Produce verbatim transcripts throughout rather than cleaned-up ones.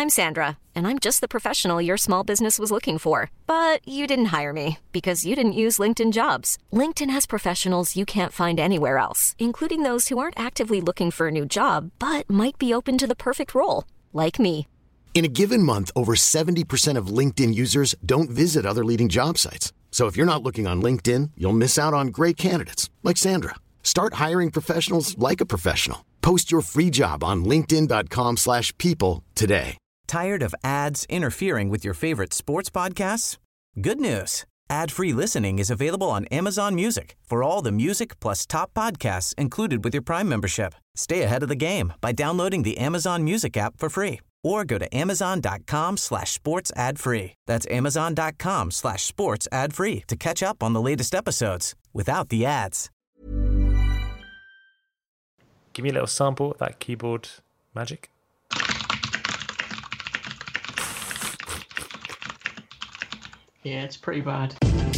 I'm Sandra, and I'm just the professional your small business was looking for. But you didn't hire me because you didn't use LinkedIn Jobs. LinkedIn has professionals you can't find anywhere else, including those who aren't actively looking for a new job, but might be open to the perfect role, like me. In a given month, over seventy percent of LinkedIn users don't visit other leading job sites. So if you're not looking on LinkedIn, you'll miss out on great candidates like Sandra. Start hiring professionals like a professional. Post your free job on linkedin dot com slash people today. Tired of ads interfering with your favorite sports podcasts? Good news. Ad-free listening is available on Amazon Music for all the music plus top podcasts included with your Prime membership. Stay ahead of the game by downloading the Amazon Music app for free or go to amazon dot com slash sports ad free. That's amazon dot com slash sports ad free to catch up on the latest episodes without the ads. Give me a little sample of that keyboard magic. Yeah, it's pretty bad.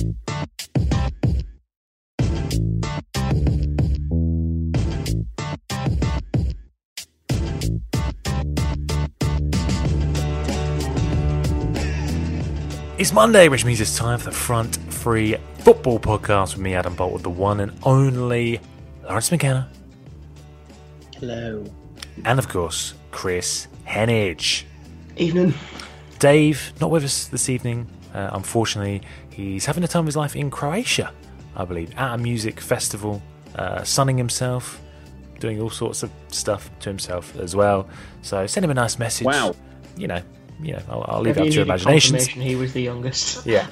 It's Monday, which means it's time for the Front Free Football Podcast with me, Adam Bolt, with the one and only Lawrence McKenna. Hello. And of course, Chris Henage. Evening. Dave, not with us this evening. Uh, unfortunately, he's having the time of his life in Croatia, I believe, at a music festival, uh, sunning himself, doing all sorts of stuff to himself as well. So send him a nice message. Wow. You know, you know, I'll, I'll leave Maybe it up to your imaginations. He was the youngest. Yeah.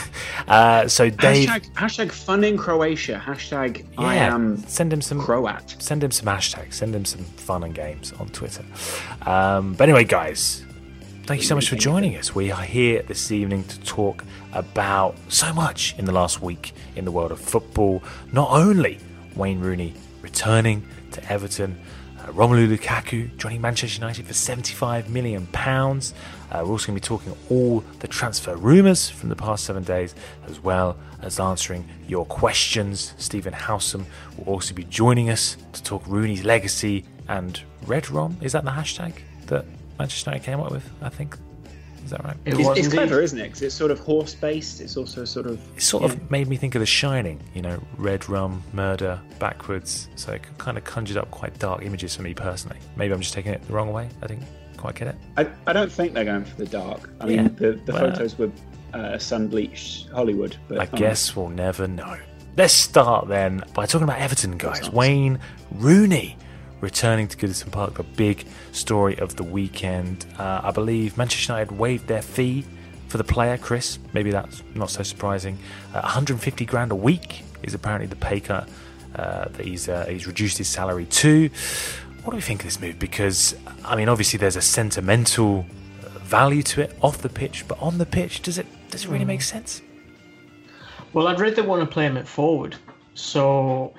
uh, so Dave, hashtag, hashtag fun in Croatia. Hashtag yeah, I am send him some Croat. Send him some hashtags. Send him some fun and games on Twitter. Um, but anyway, guys, thank you so much for joining us. We are here this evening to talk about so much in the last week in the world of football. Not only Wayne Rooney returning to Everton, uh, Romelu Lukaku joining Manchester United for seventy-five million pounds. Uh, we're also going to be talking all the transfer rumours from the past seven days, as well as answering your questions. Stephen Howsam will also be joining us to talk Rooney's legacy and Red Rom. Is that the hashtag that Manchester United came up with, I think? Is that right? It it's it's clever, isn't it? Because it's sort of horse-based. It's also sort of... It sort of know. made me think of The Shining, you know, red rum, murder, backwards. So it kind of conjured up quite dark images for me personally. Maybe I'm just taking it the wrong way. I didn't quite get it. I, I don't think they're going for the dark. I yeah. mean, the, the well, photos were uh, sun-bleached Hollywood. But I guess we'll never know. Let's start then by talking about Everton, guys. Wayne Rooney returning to Goodison Park, the big story of the weekend. Uh, I believe Manchester United waived their fee for the player, Chris. Maybe that's not so surprising. Uh, one hundred fifty grand a week is apparently the pay cut uh, that he's uh, he's reduced his salary to. What do we think of this move? Because, I mean, obviously there's a sentimental value to it off the pitch, but on the pitch, does it does it really make sense? Well, I'd read they want to play him at forward, so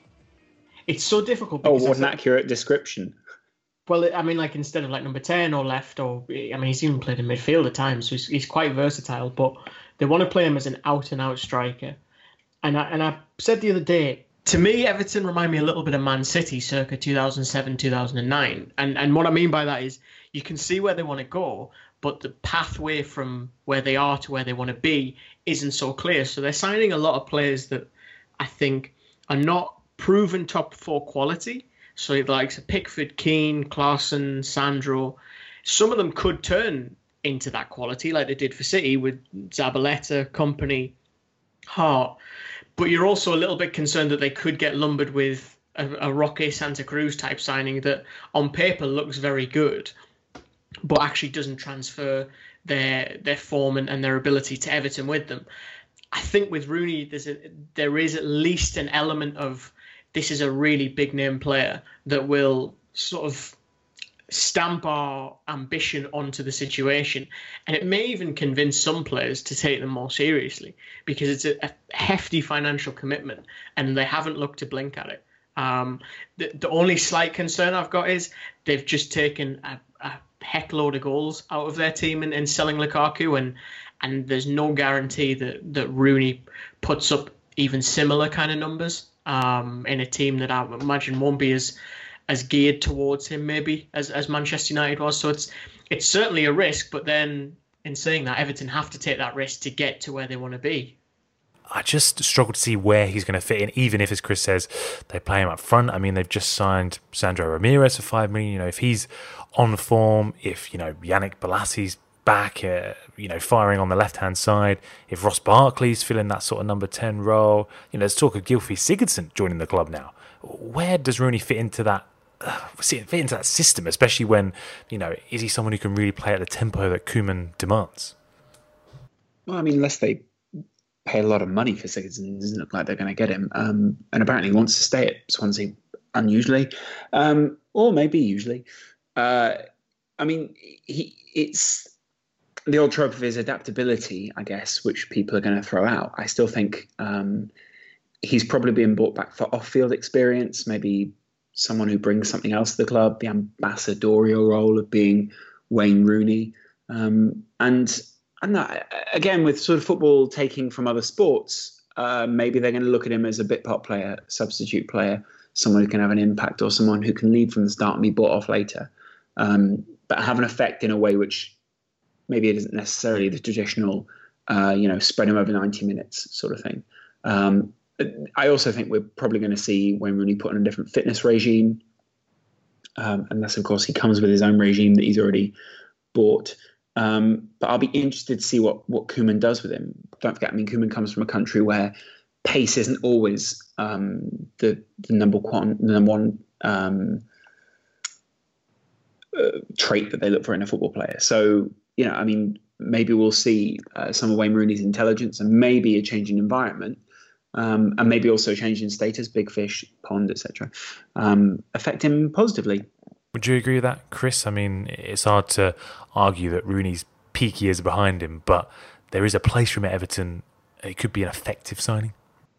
it's so difficult. Oh, what an accurate description. Well, I mean, like instead of like number ten or left, or I mean, he's even played in midfield at times, so he's, he's quite versatile. But they want to play him as an out-and-out striker. And I, and I said the other day, to me, Everton remind me a little bit of Man City circa two thousand seven, two thousand nine. And and what I mean by that is you can see where they want to go, but the pathway from where they are to where they want to be isn't so clear. So they're signing a lot of players that I think are not proven top four quality. So the likes of Pickford, Keane, Klaassen, Sandro. Some of them could turn into that quality like they did for City with Zabaleta, Company, Hart. But you're also a little bit concerned that they could get lumbered with a, a Roque Santa Cruz type signing that on paper looks very good, but actually doesn't transfer their their form and, and their ability to Everton with them. I think with Rooney, there's a, there is at least an element of this is a really big name player that will sort of stamp our ambition onto the situation. And it may even convince some players to take them more seriously because it's a, a hefty financial commitment and they haven't looked to blink at it. Um, the, the only slight concern I've got is they've just taken a, a heck load of goals out of their team in, in selling Lukaku, and and there's no guarantee that, that Rooney puts up even similar kind of numbers um, in a team that I imagine won't be as as geared towards him maybe as, as Manchester United was. So it's it's certainly a risk, but then in saying that, Everton have to take that risk to get to where they want to be. I just struggle to see where he's going to fit in, even if, as Chris says, they play him up front. I mean, they've just signed Sandro Ramirez for five million. You know, if he's on form, if, you know, Yannick Bolassi's back, uh, you know, firing on the left-hand side, if Ross Barkley's filling that sort of number ten role, you know, there's talk of Gylfi Sigurdsson joining the club now. Where does Rooney fit into that uh, fit into that system, especially when, you know, is he someone who can really play at the tempo that Koeman demands? Well, I mean, unless they pay a lot of money for Sigurdsson, it doesn't look like they're going to get him. Um, and apparently he wants to stay at Swansea, unusually, um, or maybe usually. Uh, I mean, he it's the old trope of his adaptability, I guess, which people are going to throw out. I still think um, he's probably being brought back for off-field experience, maybe someone who brings something else to the club, the ambassadorial role of being Wayne Rooney. Um, and and that, again, with sort of football taking from other sports, uh, maybe they're going to look at him as a bit part player, substitute player, someone who can have an impact, or someone who can lead from the start and be bought off later, um, but have an effect in a way which maybe it isn't necessarily the traditional, uh, you know, spread him over ninety minutes sort of thing. Um, I also think we're probably going to see Wayne Rooney put on a different fitness regime, um, unless, of course, he comes with his own regime that he's already bought. Um, but I'll be interested to see what, what Koeman does with him. Don't forget, I mean, Koeman comes from a country where pace isn't always um, the, the number one, the number one um, uh, trait that they look for in a football player. So, you know, I mean, maybe we'll see uh, some of Wayne Rooney's intelligence and maybe a change in environment, um, and maybe also a change in status, big fish, pond, et cetera, um, affect him positively. Would you agree with that, Chris? I mean, it's hard to argue that Rooney's peak years are behind him, but there is a place for him at Everton. It could be an effective signing.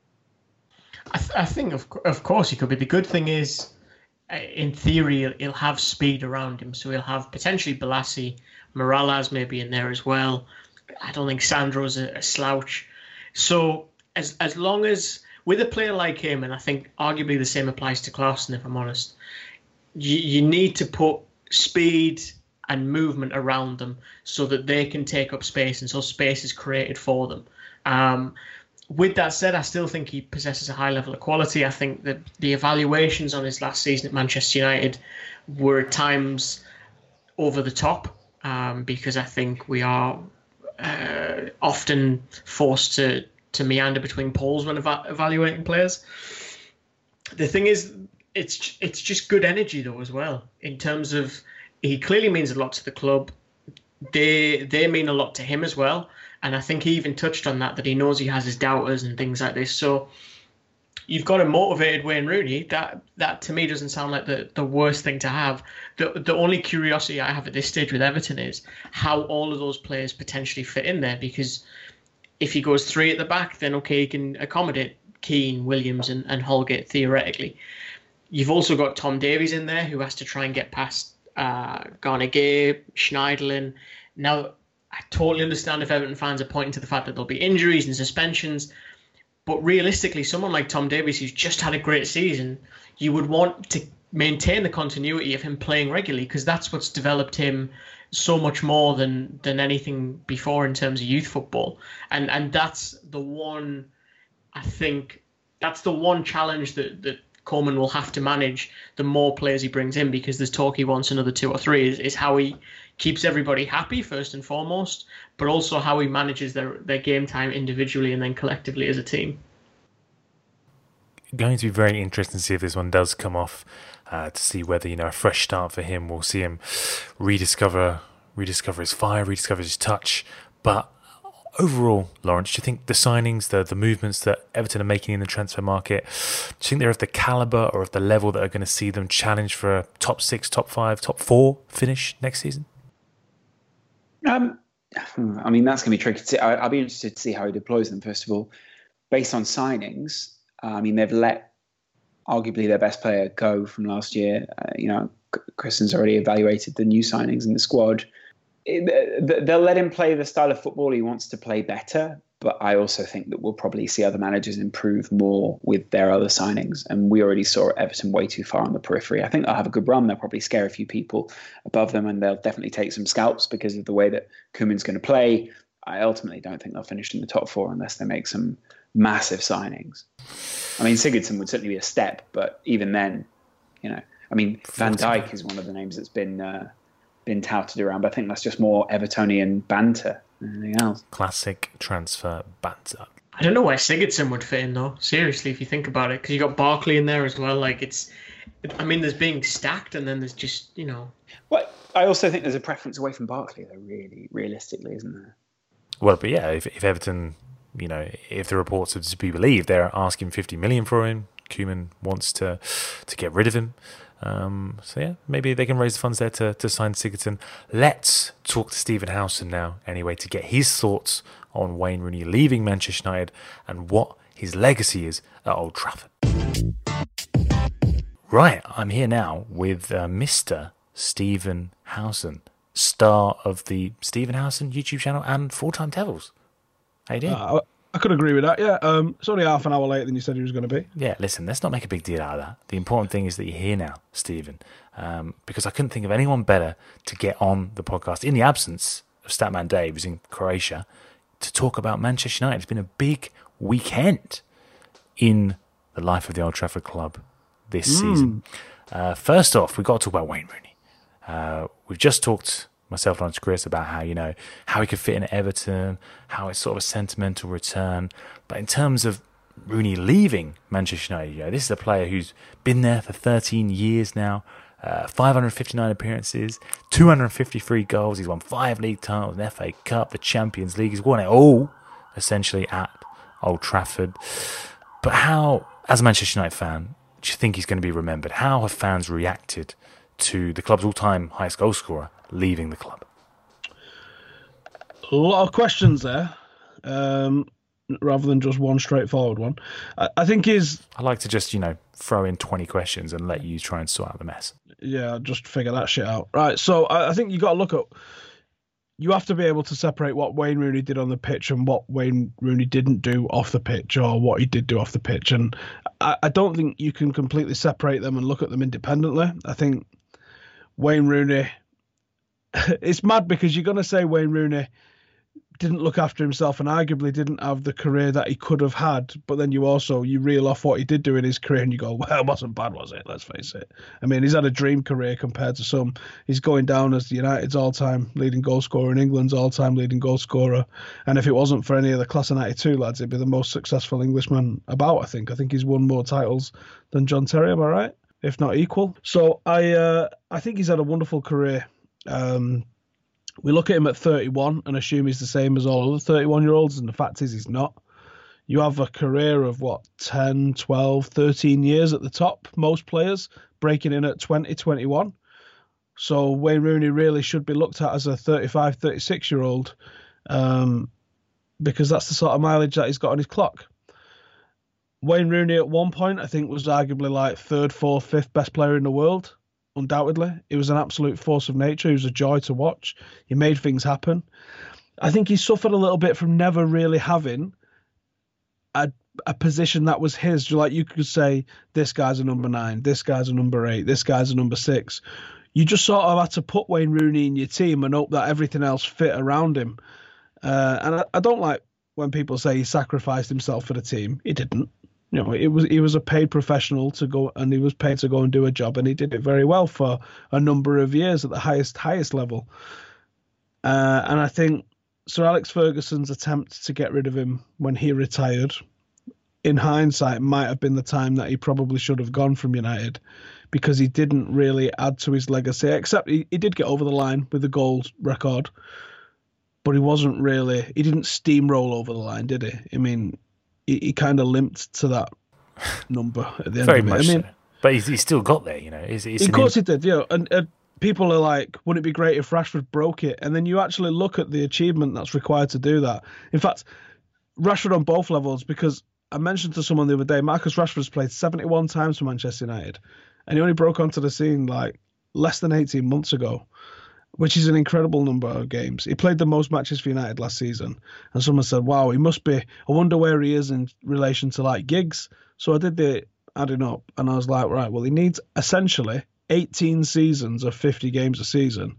I, th- I think, of, of course, he could be. The good thing is, in theory, he'll, he'll have speed around him. So he'll have potentially Balassi, Morales maybe in there as well. I don't think Sandro's a, a slouch. So as as long as, with a player like him, and I think arguably the same applies to Clausen, if I'm honest, you, you need to put speed and movement around them so that they can take up space and so space is created for them. Um, with that said, I still think he possesses a high level of quality. I think that the evaluations on his last season at Manchester United were at times over the top, um, because I think we are uh, often forced to, to meander between poles when eva- evaluating players. The thing is, it's it's just good energy though as well, in terms of he clearly means a lot to the club. They they mean a lot to him as well. And I think he even touched on that, that he knows he has his doubters and things like this. So you've got a motivated Wayne Rooney. That that to me doesn't sound like the, the worst thing to have. The the only curiosity I have at this stage with Everton is how all of those players potentially fit in there. Because if he goes three at the back, then okay, he can accommodate Keane, Williams and, and Holgate theoretically. You've also got Tom Davies in there who has to try and get past uh, Garner Gay, Schneiderlin. Now, I totally understand if Everton fans are pointing to the fact that there'll be injuries and suspensions, but realistically, someone like Tom Davies, who's just had a great season, you would want to maintain the continuity of him playing regularly, because that's what's developed him so much more than than anything before in terms of youth football. And and that's the one, I think, that's the one challenge that, that Koeman will have to manage the more players he brings in, because there's talk he wants another two or three, is, is how he keeps everybody happy first and foremost, but also how he manages their, their game time individually and then collectively as a team. Going to be very interesting to see if this one does come off, uh, to see whether, you know, a fresh start for him. We'll see him rediscover rediscover his fire, rediscover his touch. But overall, Lawrence, do you think the signings, the the movements that Everton are making in the transfer market, do you think they're of the calibre or of the level that are going to see them challenge for a top six, top five, top four finish next season? Um, I mean, that's going to be tricky to see. I'll be interested to see how he deploys them, first of all. Based on signings, uh, I mean, they've let arguably their best player go from last year. Uh, you know, Kristen's already evaluated the new signings in the squad. It, they'll let him play the style of football he wants to play better. But I also think that we'll probably see other managers improve more with their other signings. And we already saw Everton way too far on the periphery. I think they'll have a good run. They'll probably scare a few people above them, and they'll definitely take some scalps because of the way that Koeman's going to play. I ultimately don't think they'll finish in the top four unless they make some massive signings. I mean, Sigurdsson would certainly be a step, but even then, you know, I mean, Van Dijk is one of the names that's been uh, been touted around, but I think that's just more Evertonian banter than anything else. Classic transfer banter. I don't know where Sigurdsson would fit in, though. Seriously, if you think about it, because you got Barkley in there as well. Like, it's, I mean, there's being stacked, and then there's just, you know. Well, I also think there's a preference away from Barkley, though. Really, realistically, isn't there? Well, but yeah, if, if Everton, you know, if the reports are to be believed, they're asking fifty million for him. Koeman wants to to get rid of him. Um, so yeah, maybe they can raise the funds there to, to sign Sigurdsson. Let's talk to Stephen Howson now, anyway, to get his thoughts on Wayne Rooney leaving Manchester United and what his legacy is at Old Trafford. Right, I'm here now with uh, Mister Stephen Howson, star of the Stephen Howson YouTube channel and Full-Time Devils. How you doing? Uh, I could agree with that, yeah. Um, it's only half an hour later than you said he was going to be. Yeah, listen, let's not make a big deal out of that. The important thing is that you're here now, Stephen, um, because I couldn't think of anyone better to get on the podcast in the absence of Statman Dave, who's in Croatia, to talk about Manchester United. It's been a big weekend in the life of the Old Trafford club this mm. season. Uh, first off, we've got to talk about Wayne Rooney. Uh, we've just talked... myself and Chris about how, you know, how he could fit in at Everton, how it's sort of a sentimental return. But in terms of Rooney leaving Manchester United, you know, this is a player who's been there for thirteen years now, uh, five hundred fifty-nine appearances, two hundred fifty-three goals. He's won five league titles, an F A Cup, the Champions League. He's won it all, essentially, at Old Trafford. But how, as a Manchester United fan, do you think he's going to be remembered? How have fans reacted to the club's all-time highest goal scorer leaving the club? A lot of questions there, um, rather than just one straightforward one. I, I think is I like to just, you know, throw in twenty questions and let you try and sort out the mess. Yeah, just figure that shit out. Right, so I, I think you got to look at, you have to be able to separate what Wayne Rooney did on the pitch and what Wayne Rooney didn't do off the pitch, or what he did do off the pitch. And I, I don't think you can completely separate them and look at them independently. I think Wayne Rooney... It's mad because you're going to say Wayne Rooney didn't look after himself and arguably didn't have the career that he could have had. But then you also, you reel off what he did do in his career and you go, well, it wasn't bad, was it? Let's face it. I mean, he's had a dream career compared to some. He's going down as the United's all-time leading goal scorer and England's all-time leading goal scorer. And if it wasn't for any of the class of ninety-two lads, he'd be the most successful Englishman about, I think. I think he's won more titles than John Terry, am I right? If not equal. So I, uh, I think he's had a wonderful career. Um, we look at him at thirty-one and assume he's the same as all other thirty-one-year-olds, and the fact is he's not. You have a career of, what, ten, twelve, thirteen years at the top, most players, breaking in at twenty, twenty-one. So Wayne Rooney really should be looked at as a thirty-five, thirty-six-year-old um, because that's the sort of mileage that he's got on his clock. Wayne Rooney at one point, I think, was arguably like third, fourth, fifth best player in the world. Undoubtedly, he was an absolute force of nature. He was a joy to watch. He made things happen. I think he suffered a little bit from never really having a a position that was his. Like, you could say, this guy's a number nine, this guy's a number eight, this guy's a number six. You just sort of had to put Wayne Rooney in your team and hope that everything else fit around him. Uh, and I, I don't like when people say he sacrificed himself for the team. He didn't. You know, it was he was a paid professional to go, and he was paid to go and do a job, and he did it very well for a number of years at the highest highest level. Uh, and I think Sir Alex Ferguson's attempt to get rid of him when he retired, in hindsight, might have been the time that he probably should have gone from United, because he didn't really add to his legacy, except he, he did get over the line with the goals record, but he wasn't really, he didn't steamroll over the line, did he? I mean, he, he kind of limped to that number at the end Very of it. much I mean, so. But he's, he's still got there, you know. It's, it's of an course in- he did, yeah. And, and people are like, wouldn't it be great if Rashford broke it? And then you actually look at the achievement that's required to do that. In fact, Rashford on both levels, because I mentioned to someone the other day, Marcus Rashford's played seventy-one times for Manchester United, and he only broke onto the scene like less than eighteen months ago. which is an incredible number of games. He played the most matches for United last season. And someone said, wow, he must be, I wonder where he is in relation to like Giggs. So I did the adding up and I was like, right, well, he needs essentially eighteen seasons of fifty games a season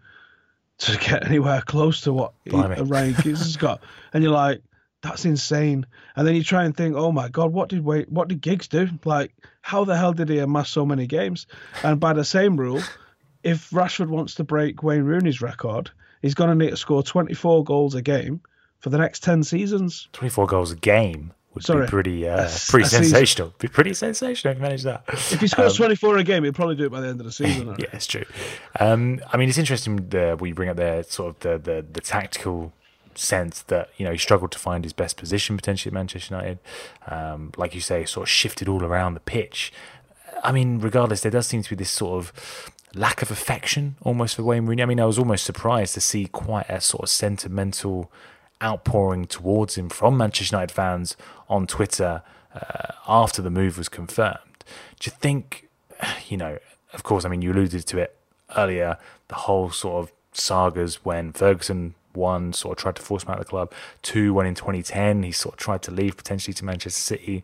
to get anywhere close to what he, uh, Ryan Giggs has got. And you're like, that's insane. And then you try and think, oh my God, what did Wait, what did Giggs do? Like, how the hell did he amass so many games? And by the same rule, if Rashford wants to break Wayne Rooney's record, he's going to need to score twenty-four goals a game for the next ten seasons. twenty-four goals a game would Sorry, be pretty, uh, a, pretty a sensational. Season. Be pretty sensational if you manage that. If he scores um, twenty-four a game, he'll probably do it by the end of the season. Yeah, it's true. Um, I mean, it's interesting the, what you bring up there, sort of the the, the tactical sense that, you know, he struggled to find his best position potentially at Manchester United. Um, like you say, sort of shifted all around the pitch. I mean, regardless, there does seem to be this sort of lack of affection almost for Wayne Rooney. I mean, I was almost surprised to see quite a sort of sentimental outpouring towards him from Manchester United fans on Twitter uh, after the move was confirmed. Do you think, you know, of course, I mean, you alluded to it earlier, the whole sort of sagas when Ferguson, one, sort of tried to force him out of the club, two, when in twenty ten he sort of tried to leave potentially to Manchester City.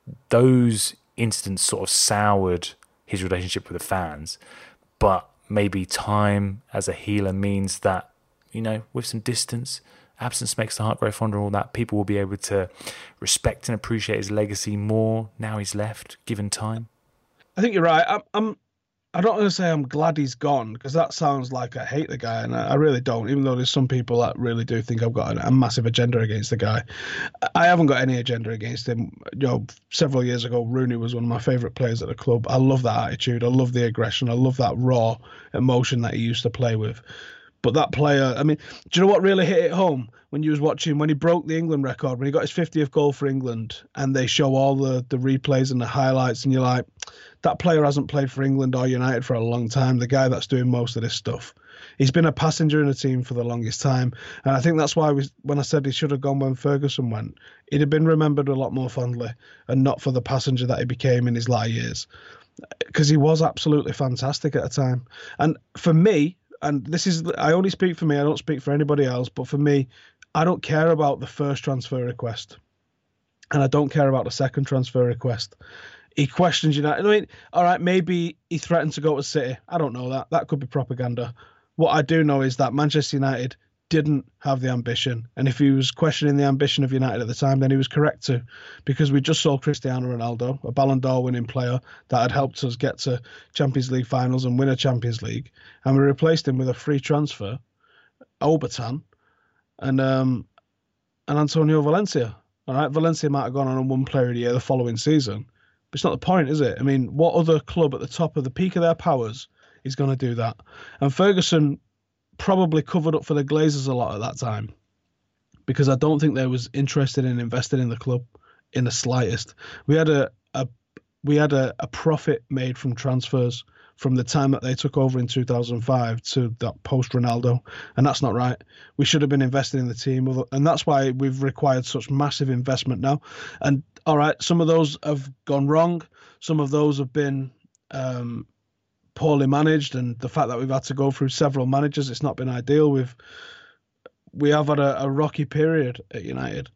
Those incidents sort of soured his relationship with the fans. But maybe time as a healer means that, you know, with some distance, absence makes the heart grow fonder, all that, people will be able to respect and appreciate his legacy more now he's left, given time. I think you're right. I'm, I'm I don't want to say I'm glad he's gone, because that sounds like I hate the guy, and I, I really don't, even though there's some people that really do think I've got a, a massive agenda against the guy. I haven't got any agenda against him. You know, several years ago, Rooney was one of my favourite players at the club. I love that attitude. I love the aggression. I love that raw emotion that he used to play with. But that player, I mean, do you know what really hit it home? When you was watching, when he broke the England record, when he got his fiftieth goal for England, and they show all the, the replays and the highlights, and you're like, that player hasn't played for England or United for a long time. The guy that's doing most of this stuff. He's been a passenger in the team for the longest time. And I think that's why we, when I said he should have gone when Ferguson went, he'd have been remembered a lot more fondly, and not for the passenger that he became in his latter years. Because he was absolutely fantastic at the time. And for me, and this is, I only speak for me, I don't speak for anybody else, but for me, I don't care about the first transfer request. And I don't care about the second transfer request. He questions United. I mean, all right, maybe he threatened to go to City. I don't know that. That could be propaganda. What I do know is that Manchester United didn't have the ambition. And if he was questioning the ambition of United at the time, then he was correct to. Because we just saw Cristiano Ronaldo, a Ballon d'Or winning player that had helped us get to Champions League finals and win a Champions League. And we replaced him with a free transfer, Obertan, and um, and Antonio Valencia. All right, Valencia might have gone on and won Player of the Year the following season. But it's not the point, is it? I mean, what other club at the top of the peak of their powers is going to do that? And Ferguson probably covered up for the Glazers a lot at that time, because I don't think they was interested in investing in the club in the slightest. We had a, a we had a, a profit made from transfers from the time that they took over in two thousand five to that post Ronaldo, and that's not right. We should have been investing in the team, and that's why we've required such massive investment now. And all right, some of those have gone wrong, some of those have been um, poorly managed, and the fact that we've had to go through several managers, it's not been ideal. We've we have had a, a rocky period at United,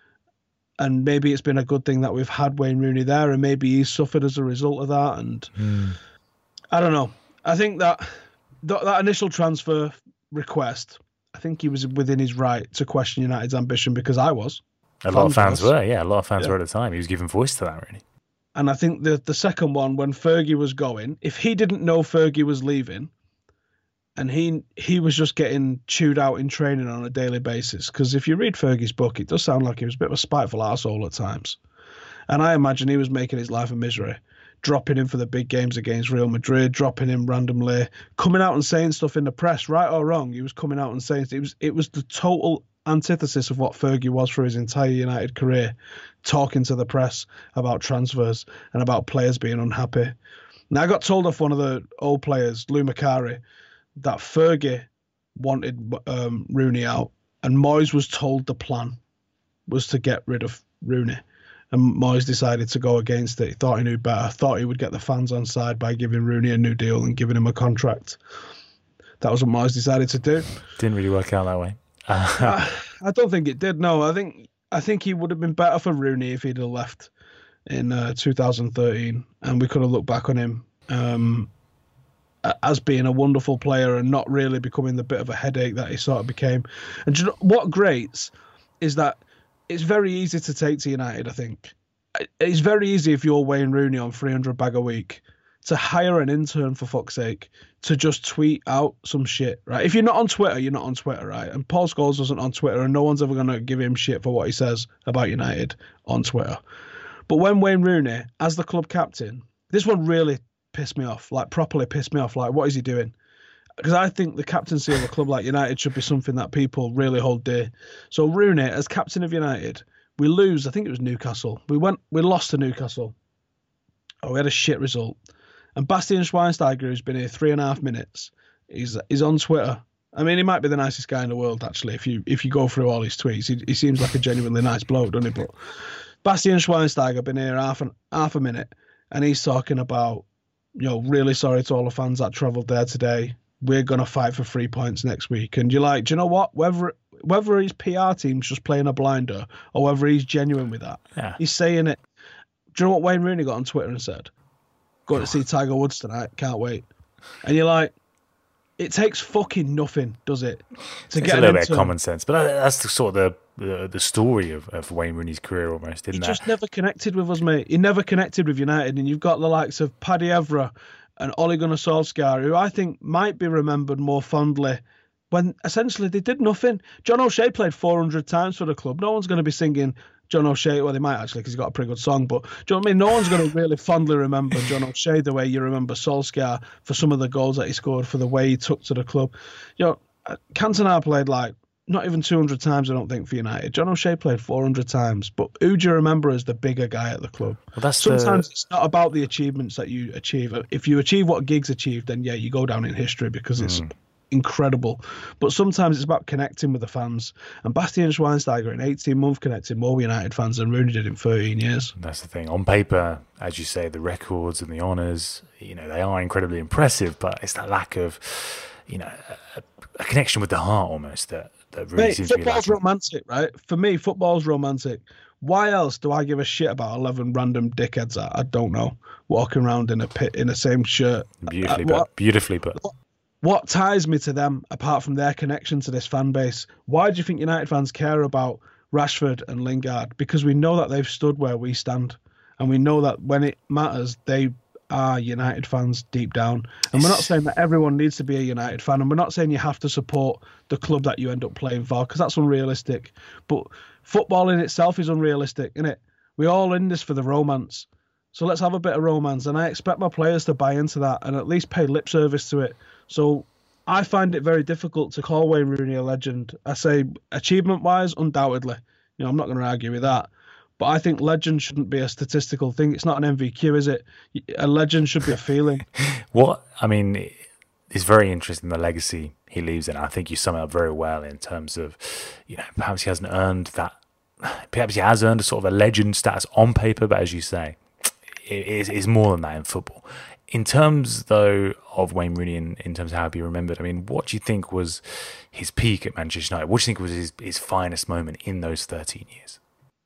and maybe it's been a good thing that we've had Wayne Rooney there, and maybe he's suffered as a result of that. And mm. I don't know. I think that, that that initial transfer request, I think he was within his right to question United's ambition, because I was. A lot of fans were, yeah. A lot of fans yeah. were at the time. He was giving voice to that, really. And I think the the second one, when Fergie was going, if he didn't know Fergie was leaving, and he he was just getting chewed out in training on a daily basis, because if you read Fergie's book, it does sound like he was a bit of a spiteful arsehole at times. And I imagine he was making his life a misery, dropping him for the big games against Real Madrid, dropping him randomly, coming out and saying stuff in the press, right or wrong. He was coming out and saying it was it was the total antithesis of what Fergie was for his entire United career, talking to the press about transfers and about players being unhappy. Now, I got told off one of the old players, Lou Macari, that Fergie wanted um, Rooney out, and Moyes was told the plan was to get rid of Rooney. And Moyes decided to go against it. He thought he knew better, thought he would get the fans on side by giving Rooney a new deal and giving him a contract. that was what Moyes decided to do. Didn't really work out that way. I, I don't think it did. No, I think I think he would have been better for Rooney if he'd have left in uh, two thousand thirteen, and we could have looked back on him um, as being a wonderful player and not really becoming the bit of a headache that he sort of became. And you know, what grates is that it's very easy to take to United, I think. It's very easy if you're Wayne Rooney on three hundred bag a week to hire an intern, for fuck's sake, to just tweet out some shit, right? If you're not on Twitter, you're not on Twitter, right? And Paul Scholes wasn't on Twitter, and no one's ever going to give him shit for what he says about United on Twitter. But when Wayne Rooney, as the club captain, this one really pissed me off, like properly pissed me off. Like, what is he doing? Because I think the captaincy of a club like United should be something that people really hold dear. So Rooney, as captain of United, we lose. I think it was Newcastle. We went, we lost to Newcastle. Oh, we had a shit result. And Bastian Schweinsteiger, who's been here three and a half minutes, he's he's on Twitter. I mean, he might be the nicest guy in the world, actually. If you if you go through all his tweets, he, he seems like a genuinely nice bloke, doesn't he? But Bastian Schweinsteiger been here half an half a minute, and he's talking about, you know, really sorry to all the fans that travelled there today. We're gonna fight for three points next week. And you're like, do you know what? Whether whether his P R team's just playing a blinder or whether he's genuine with that, yeah. he's saying it. Do you know what Wayne Rooney got on Twitter and said? Going to see Tiger Woods tonight. Can't wait. And you're like, it takes fucking nothing, does it? To it's get a little into, bit of common sense, but that's the sort of the the, the story of, of Wayne Rooney's career almost, isn't he that? He just never connected with us, mate. He never connected with United, and you've got the likes of Paddy Evra and Ole Gunnar Solskjaer, who I think might be remembered more fondly when essentially they did nothing. John O'Shea played four hundred times for the club. No one's going to be singing John O'Shea. Well, they might actually, because he's got a pretty good song, but do you know what I mean? No one's going to really fondly remember John O'Shea the way you remember Solskjaer for some of the goals that he scored, for the way he took to the club. You know, Cantona played like not even two hundred times, I don't think, for United. John O'Shea played four hundred times, but who do you remember as the bigger guy at the club? Well, that's Sometimes the... it's not about the achievements that you achieve. If you achieve what Giggs achieved, then yeah, you go down in history because it's mm. incredible. But sometimes it's about connecting with the fans. And Bastian Schweinsteiger in eighteen months connected more with United fans than Rooney did in thirteen years. That's the thing. On paper, as you say, the records and the honours, you know, they are incredibly impressive, but it's that lack of, you know, a, a connection with the heart almost that, that really Mate, seems to be football's lacking. romantic, right? For me, football's romantic. Why else do I give a shit about eleven random dickheads that I don't know walking around in a pit in the same shirt? Beautifully uh, put. what, Beautifully put. What, what ties me to them apart from their connection to this fan base? Why do you think United fans care about Rashford and Lingard? Because we know that they've stood where we stand, and we know that when it matters, they are United fans deep down. And we're not saying that everyone needs to be a United fan, and we're not saying you have to support the club that you end up playing for, because that's unrealistic. But football in itself is unrealistic, isn't it? We're all in this for the romance. So let's have a bit of romance, and I expect my players to buy into that and at least pay lip service to it. So I find it very difficult to call Wayne Rooney a legend. I say achievement-wise, undoubtedly. You know, I'm not going to argue with that. But I think legend shouldn't be a statistical thing. It's not an M V Q, is it? A legend should be a feeling. What I mean, it's very interesting the legacy he leaves in. I think you sum it up very well in terms of, you know, perhaps he hasn't earned that. Perhaps he has earned a sort of a legend status on paper, but as you say, it is, it is more than that in football. In terms, though, of Wayne Rooney, in, in terms of how he'll be remembered, I mean, what do you think was his peak at Manchester United? What do you think was his, his finest moment in those thirteen years?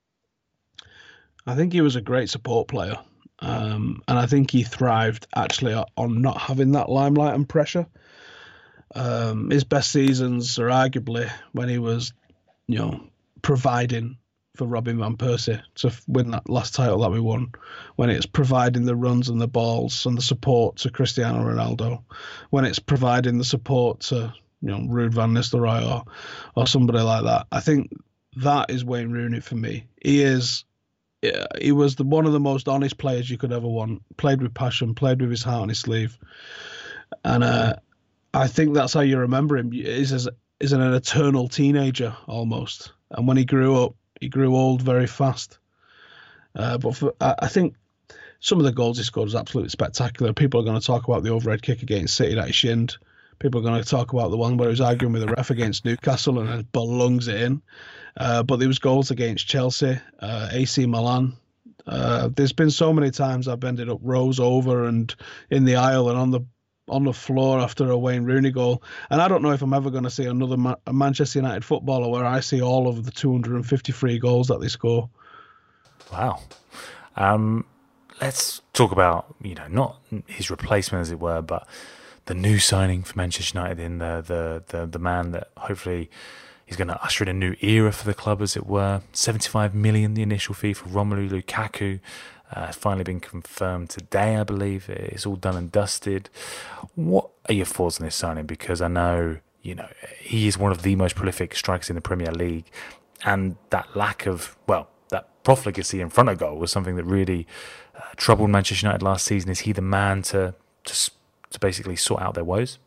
I think he was a great support player. Um, and I think he thrived, actually, on not having that limelight and pressure. Um, his best seasons are arguably when he was, you know, providing for Robin Van Persie to win that last title that we won, when it's providing the runs and the balls and the support to Cristiano Ronaldo, when it's providing the support to, you know, Ruud van Nistelrooy or, or somebody like that. I think that is Wayne Rooney for me. He is, he was the, one of the most honest players you could ever want. Played with passion, played with his heart on his sleeve. And uh, I think that's how you remember him. He's as, is an eternal teenager almost. And when he grew up, he grew old very fast. Uh, but for, I, I think some of the goals he scored was absolutely spectacular. People are going to talk about the overhead kick against City that he shinned. People are going to talk about the one where he was arguing with the ref against Newcastle and then belongs it in. Uh, but there was goals against Chelsea, uh, A C Milan. Uh, there's been so many times I've ended up rows over and in the aisle and on the on the floor after a Wayne Rooney goal. And I don't know if I'm ever going to see another Ma- a Manchester United footballer where I see all of the two hundred fifty-three goals that they score. Wow. Um, let's talk about, you know, not his replacement, as it were, but the new signing for Manchester United in the the the, the man that hopefully is going to usher in a new era for the club, as it were. seventy-five million, the initial fee for Romelu Lukaku. Uh, it's finally been confirmed today, I believe. It's all done and dusted. What are your thoughts on this signing? Because I know, you know, he is one of the most prolific strikers in the Premier League, and that lack of, well, that profligacy in front of goal was something that really uh, troubled Manchester United last season. Is he the man to, to to basically sort out their woes?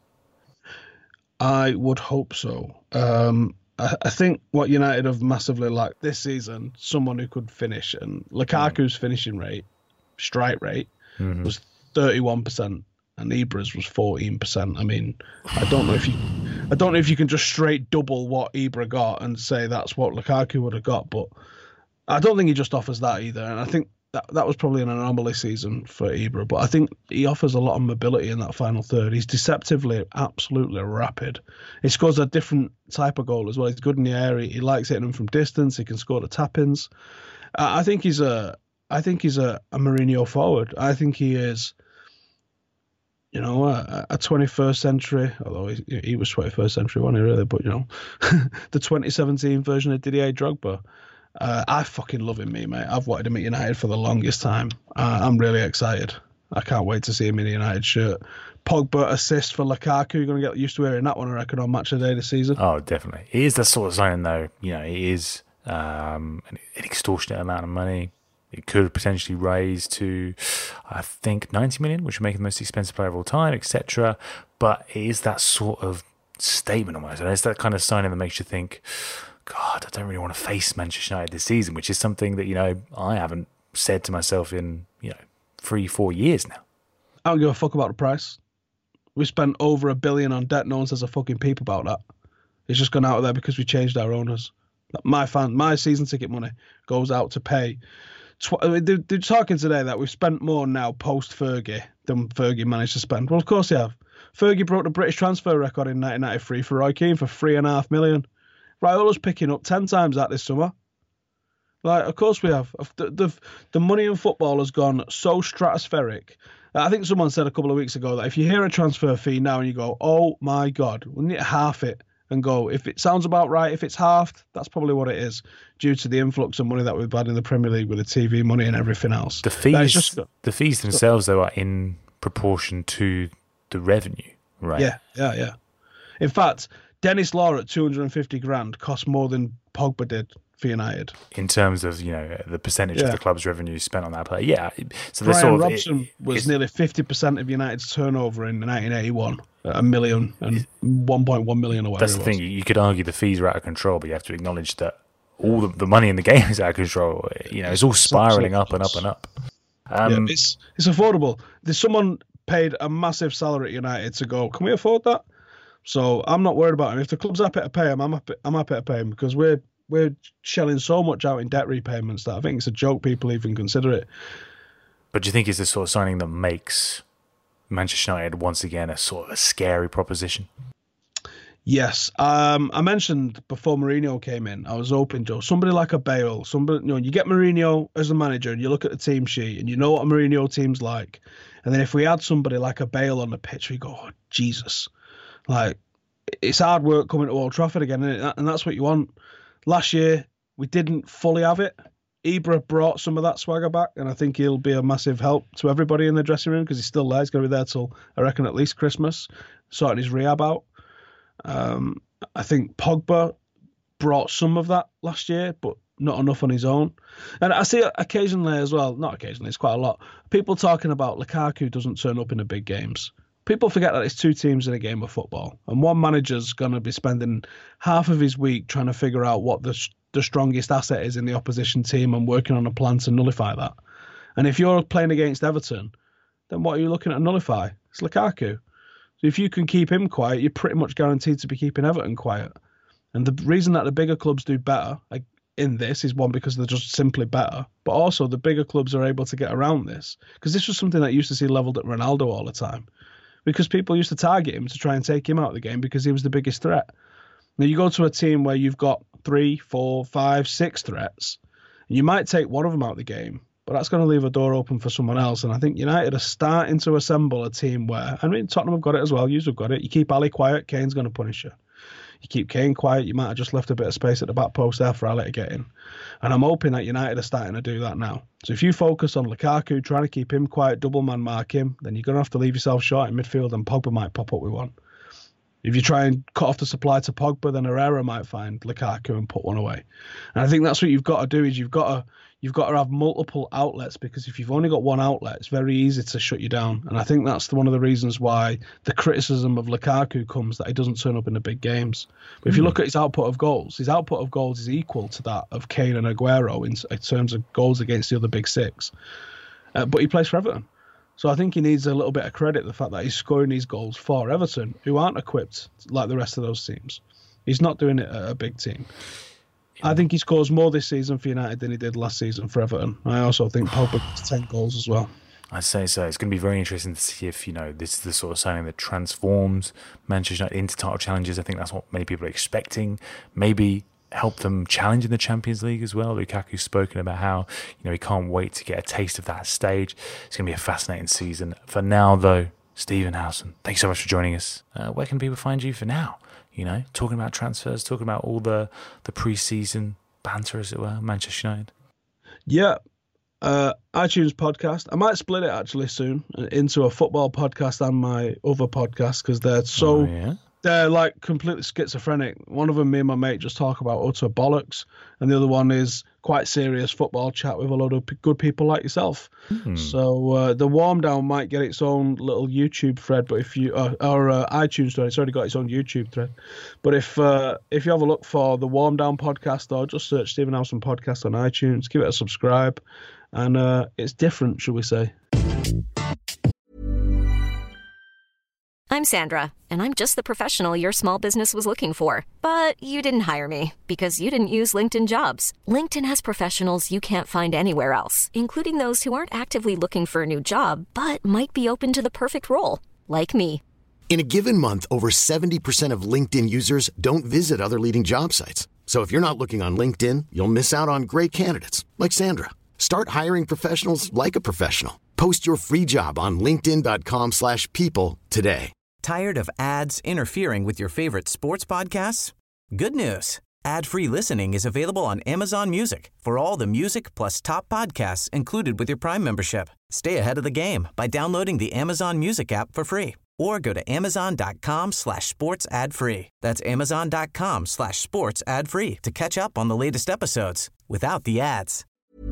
I would hope so. Um, I, I think what United have massively lacked this season, someone who could finish. And Lukaku's finishing rate, strike rate, mm-hmm. was thirty-one percent, and Ibra's was fourteen percent. I mean, I don't know if you, I don't know if you can just straight double what Ibra got and say that's what Lukaku would have got, but I don't think he just offers that either. And I think that that was probably an anomaly season for Ibra, but I think he offers a lot of mobility in that final third. He's deceptively, absolutely rapid. He scores a different type of goal as well. He's good in the air. He, he likes hitting them from distance. He can score the tap-ins. Uh, I think he's a, I think he's a, a Mourinho forward. I think he is, you know, a, a twenty-first century, although he, he was twenty-first century, wasn't he really? But, you know, the twenty seventeen version of Didier Drogba. Uh, I fucking love him, me, mate. I've wanted him at United for the longest time. Uh, I'm really excited. I can't wait to see him in a United shirt. Pogba assist for Lukaku. You're going to get used to wearing that one, I reckon, on Match of the Day this season. Oh, definitely. He is that sort of signing, though. You know, he is um, an, an extortionate amount of money. It could potentially raise to, I think, ninety million, which would make him the most expensive player of all time, et cetera. But it is that sort of statement almost. And it's that kind of signing that makes you think, God, I don't really want to face Manchester United this season, which is something that, you know, I haven't said to myself in, you know, three, four years now. I don't give a fuck about the price. We spent over a billion on debt. No one says a fucking peep about that. It's just gone out of there because we changed our owners. My fan, my season ticket money goes out to pay. Tw- they're, they're talking today that we've spent more now post-Fergie than Fergie managed to spend. Well, of course they have. Fergie broke the British transfer record in nineteen ninety-three for Roy Keane for three and a half million. Raiola's picking up ten times that this summer. Like, of course we have. The, the, the money in football has gone so stratospheric. I think someone said a couple of weeks ago that if you hear a transfer fee now and you go, oh my God, we need to half it and go, if it sounds about right, if it's halved, that's probably what it is, due to the influx of money that we've had in the Premier League with the T V money and everything else. The fees, just, the fees themselves, though, are in proportion to the revenue, right? Yeah, yeah, yeah. In fact, Dennis Law at two hundred fifty grand cost more than Pogba did for United. In terms of, you know, the percentage yeah. of the club's revenue spent on that player. Yeah. So Brian sort of, Robson it, was nearly fifty percent of United's turnover in nineteen eighty-one. A million and one point one million or whatever. That's the thing. You could argue the fees are out of control, but you have to acknowledge that all the, the money in the game is out of control. You know, it's all spiraling up and up and up. Um, yeah, it's, it's affordable. There's someone paid a massive salary at United to go, can we afford that? So I'm not worried about him. If the club's happy to pay him, I'm happy, I'm happy to pay him because we're we're shelling so much out in debt repayments that I think it's a joke people even consider it. But do you think it's the sort of signing that makes Manchester United once again a sort of a scary proposition? Yes. Um, I mentioned before Mourinho came in, I was hoping, Joe, somebody like a Bale, somebody, you know, you get Mourinho as the manager and you look at the team sheet and you know what a Mourinho team's like. And then if we had somebody like a Bale on the pitch, we go, oh, Jesus. Like, it's hard work coming to Old Trafford again, isn't it? And that's what you want. Last year, we didn't fully have it. Ibra brought some of that swagger back, and I think he'll be a massive help to everybody in the dressing room because he's still there. He's going to be there till, I reckon, at least Christmas, sorting his rehab out. Um, I think Pogba brought some of that last year, but not enough on his own. And I see occasionally as well, not occasionally, it's quite a lot, people talking about Lukaku doesn't turn up in the big games. People forget that it's two teams in a game of football, and one manager's going to be spending half of his week trying to figure out what the the strongest asset is in the opposition team and working on a plan to nullify that. And if you're playing against Everton, then what are you looking at nullify? It's Lukaku. So if you can keep him quiet, you're pretty much guaranteed to be keeping Everton quiet. And the reason that the bigger clubs do better like in this is, one, because they're just simply better, but also the bigger clubs are able to get around this. Because this was something that used to see levelled at Ronaldo all the time. because people used to target him to try and take him out of the game because he was the biggest threat. Now you go to a team where you've got three, four, five, six threats, and you might take one of them out of the game, but that's going to leave a door open for someone else. And I think United are starting to assemble a team where, I mean, Tottenham have got it as well. You've got it. You keep Ali quiet, Kane's going to punish you. You keep Kane quiet, you might have just left a bit of space at the back post there for Ali to get in. And I'm hoping that United are starting to do that now. So if you focus on Lukaku, trying to keep him quiet, double man mark him, then you're going to have to leave yourself short in midfield, and Pogba might pop up with one. If you try and cut off the supply to Pogba, then Herrera might find Lukaku and put one away. And I think that's what you've got to do, is you've got to you've got to have multiple outlets, because if you've only got one outlet, it's very easy to shut you down. And I think that's the, one of the reasons why the criticism of Lukaku comes, that he doesn't turn up in the big games. But if you look at his output of goals, his output of goals is equal to that of Kane and Aguero in, in terms of goals against the other big six. Uh, but he plays for Everton. So I think he needs a little bit of credit, the fact that he's scoring these goals for Everton, who aren't equipped like the rest of those teams. He's not doing it at a big team. I think he scores more this season for United than he did last season for Everton. I also think Pogba gets ten goals as well. I'd say so. It's going to be very interesting to see if, you know, this is the sort of signing that transforms Manchester United into title challenges. I think that's what many people are expecting. Maybe help them challenge in the Champions League as well. Lukaku's spoken about how, you know, he can't wait to get a taste of that stage. It's going to be a fascinating season. For now, though, Stephen Howson, thanks so much for joining us. Uh, where can people find you for now? You know, talking about transfers, talking about all the, the pre-season banter, as it were, Manchester United. Yeah. Uh, iTunes podcast. I might split it actually soon into a football podcast and my other podcast, because they're so... Oh, yeah? They're like completely schizophrenic. One of them, me and my mate just talk about utter bollocks, and the other one is quite serious football chat with a lot of p- good people like yourself. Mm. So uh, the warm down might get its own little YouTube thread, but if you uh, or uh, iTunes thread, it's already got its own YouTube thread. But if uh, if you have a look for the warm down podcast, or just search Stephen Howson podcast on iTunes, give it a subscribe, and uh, it's different, shall we say? I'm Sandra, and I'm just the professional your small business was looking for. But you didn't hire me because you didn't use LinkedIn Jobs. LinkedIn has professionals you can't find anywhere else, including those who aren't actively looking for a new job, but might be open to the perfect role, like me. In a given month, over seventy percent of LinkedIn users don't visit other leading job sites. So if you're not looking on LinkedIn, you'll miss out on great candidates like Sandra. Start hiring professionals like a professional. Post your free job on linkedin.com slash people today. Tired of ads interfering with your favorite sports podcasts? Good news. Ad-free listening is available on Amazon Music for all the music plus top podcasts included with your Prime membership. Stay ahead of the game by downloading the Amazon Music app for free, or go to amazon.com slash sports ad free. That's amazon.com slash sports ad free to catch up on the latest episodes without the ads.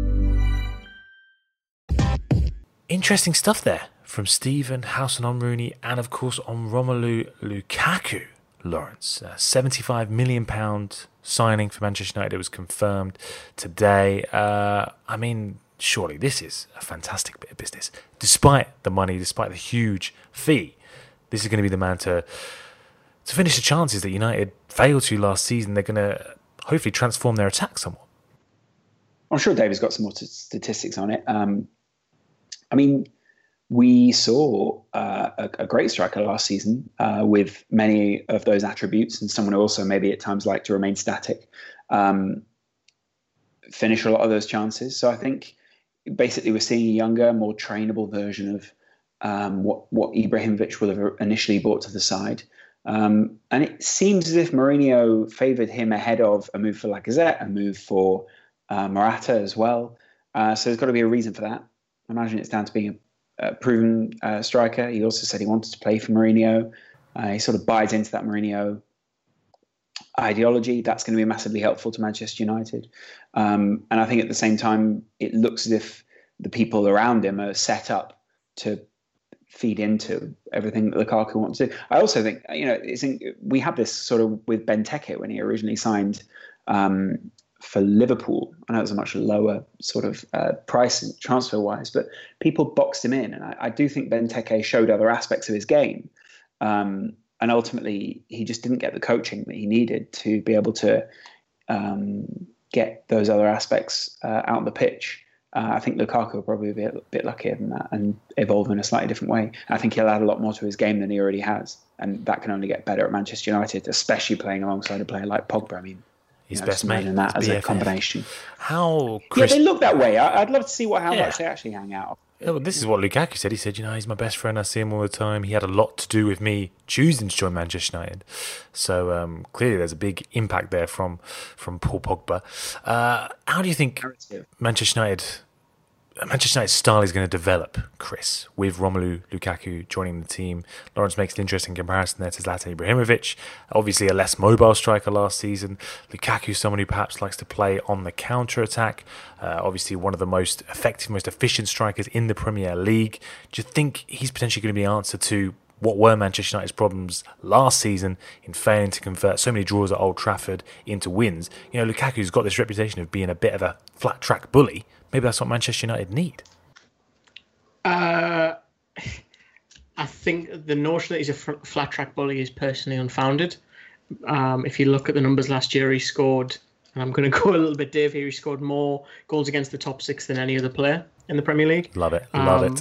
Interesting stuff there from Stephen Howson on Rooney, and of course on Romelu Lukaku. Lawrence, a seventy-five million pounds signing for Manchester United was confirmed today. Uh, I mean, surely this is a fantastic bit of business. Despite the money, despite the huge fee, this is going to be the man to to finish the chances that United failed to last season. They're going to hopefully transform their attack somewhat. I'm sure David's got some more t- statistics on it. Um, I mean, we saw uh, a, a great striker last season uh, with many of those attributes, and someone who also maybe at times liked to remain static, um, finish a lot of those chances. So I think basically we're seeing a younger, more trainable version of um, what, what Ibrahimovic would have initially brought to the side. Um, and it seems as if Mourinho favoured him ahead of a move for Lacazette, a move for uh, Morata as well. Uh, so there's got to be a reason for that. I imagine it's down to being a, a proven uh, striker. He also said he wanted to play for Mourinho. Uh, he sort of buys into that Mourinho ideology. That's going to be massively helpful to Manchester United. Um, and I think at the same time, it looks as if the people around him are set up to feed into everything that Lukaku wants to do. I also think, you know, it's in, we had this sort of with Benteke when he originally signed um, for Liverpool. I know it was a much lower sort of uh, price transfer-wise, but people boxed him in. And I, I do think Benteke showed other aspects of his game. Um, and ultimately, he just didn't get the coaching that he needed to be able to um, get those other aspects uh, out on the pitch. Uh, I think Lukaku will probably be a bit luckier than that and evolve in a slightly different way. I think he'll add a lot more to his game than he already has, and that can only get better at Manchester United, especially playing alongside a player like Pogba. I mean, his you know, best mate, imagine that as B F F. a combination. How Chris- yeah, they look that way. I, I'd love to see what how Yeah. much they actually hang out. Yeah, well, this is what Lukaku said. He said, you know, he's my best friend. I see him all the time. He had a lot to do with me choosing to join Manchester United. So um, clearly there's a big impact there from from Paul Pogba. Uh, how do you think Narrative. Manchester United... Manchester United's style is going to develop, Chris, with Romelu Lukaku joining the team? Lawrence makes an interesting comparison there to Zlatan Ibrahimovic. Obviously a less mobile striker last season. Lukaku, someone who perhaps likes to play on the counter-attack. Uh, obviously one of the most effective, most efficient strikers in the Premier League. Do you think he's potentially going to be the answer to what were Manchester United's problems last season in failing to convert so many draws at Old Trafford into wins? You know, Lukaku's got this reputation of being a bit of a flat-track bully. Maybe that's what Manchester United need. Uh, I think the notion that he's a f- flat track bully is personally unfounded. Um, if you look at the numbers last year, he scored, and I'm going to go a little bit Dave here, he scored more goals against the top six than any other player in the Premier League. Love it. Love Um, it.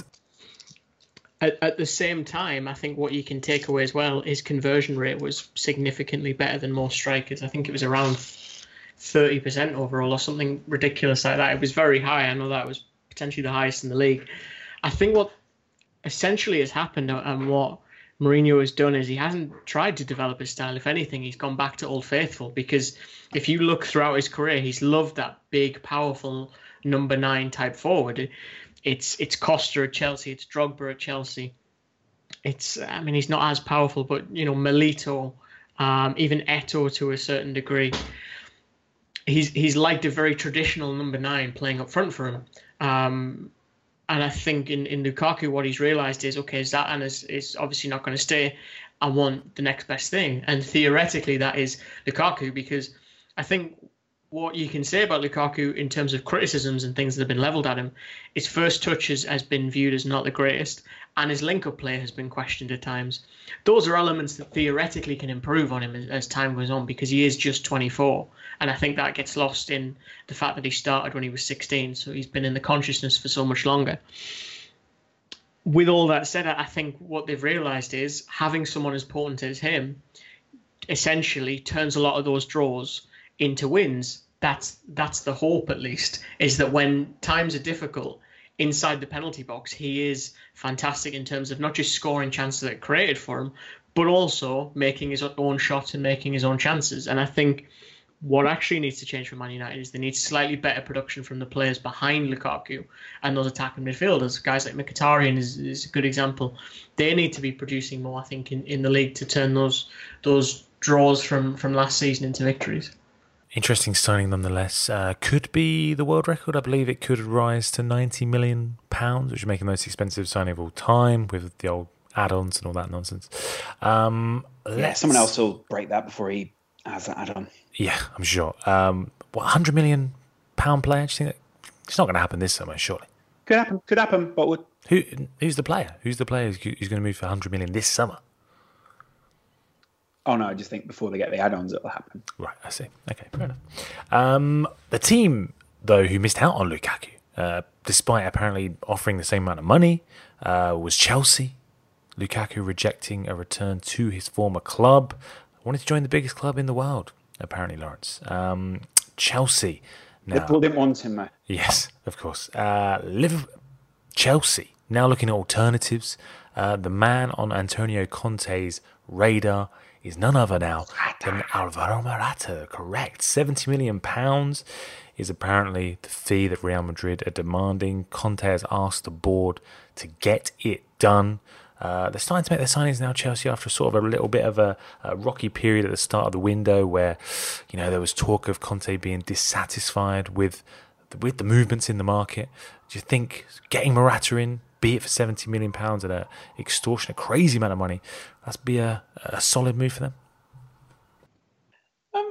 At, at the same time, I think what you can take away as well, his conversion rate was significantly better than most strikers. I think it was around thirty percent overall or something ridiculous like that. It was very high. I know that was potentially the highest in the league. I think what essentially has happened and what Mourinho has done is he hasn't tried to develop his style. If anything, he's gone back to Old Faithful, because if you look throughout his career, he's loved that big, powerful number nine type forward. It's it's Costa at Chelsea, it's Drogba at Chelsea. It's, I mean, he's not as powerful, but, you know, Milito, um, even Eto'o to a certain degree. He's he's liked a very traditional number nine playing up front for him. Um, and I think in, in Lukaku, what he's realised is, okay, Zlatan is, is obviously not going to stay. I want the next best thing. And theoretically, that is Lukaku, because I think what you can say about Lukaku in terms of criticisms and things that have been levelled at him, his first touch has, has been viewed as not the greatest, and his link-up play has been questioned at times. Those are elements that theoretically can improve on him as, as time goes on, because he is just twenty-four, and I think that gets lost in the fact that he started when he was sixteen, so he's been in the consciousness for so much longer. With all that said, I think what they've realised is having someone as potent as him essentially turns a lot of those draws into wins. That's that's the hope, at least, is that when times are difficult inside the penalty box, he is fantastic in terms of not just scoring chances that are created for him, but also making his own shots and making his own chances. And I think what actually needs to change for Man United is they need slightly better production from the players behind Lukaku and those attacking midfielders. Guys like Mkhitaryan is, is a good example. They need to be producing more, I think, in, in the league to turn those those draws from, from last season into victories. Interesting signing nonetheless. Uh, could be the world record. I believe it could rise to ninety million pounds, which would make the most expensive signing of all time with the old add-ons and all that nonsense. Um, yeah, someone else will break that before he has that add-on. Yeah, I'm sure. Um, what, one hundred million pound player? Do you think that, it's not going to happen this summer, surely? Could happen. Could happen, but would. Who? Who's the player? Who's the player who's going to move for one hundred million this summer? Oh, no, I just think before they get the add-ons, it'll happen. Right, I see. Okay, fair enough. Um, the team, though, who missed out on Lukaku, uh, despite apparently offering the same amount of money, uh, was Chelsea. Lukaku rejecting a return to his former club. Wanted to join the biggest club in the world, apparently, Lawrence. Um, Chelsea. Now, Liverpool didn't want him, though. Yes, of course. Uh, Liverpool, Chelsea, now looking at alternatives. Uh, the man on Antonio Conte's radar is none other now than Alvaro Morata. Correct. seventy million pounds is apparently the fee that Real Madrid are demanding. Conte has asked the board to get it done. Uh, they're starting to make their signings now, Chelsea, after sort of a little bit of a, a rocky period at the start of the window where, you know, there was talk of Conte being dissatisfied with the, with the movements in the market. Do you think getting Morata in, be it for seventy million pounds at an extortionate, crazy amount of money, that's be a, a solid move for them? Um,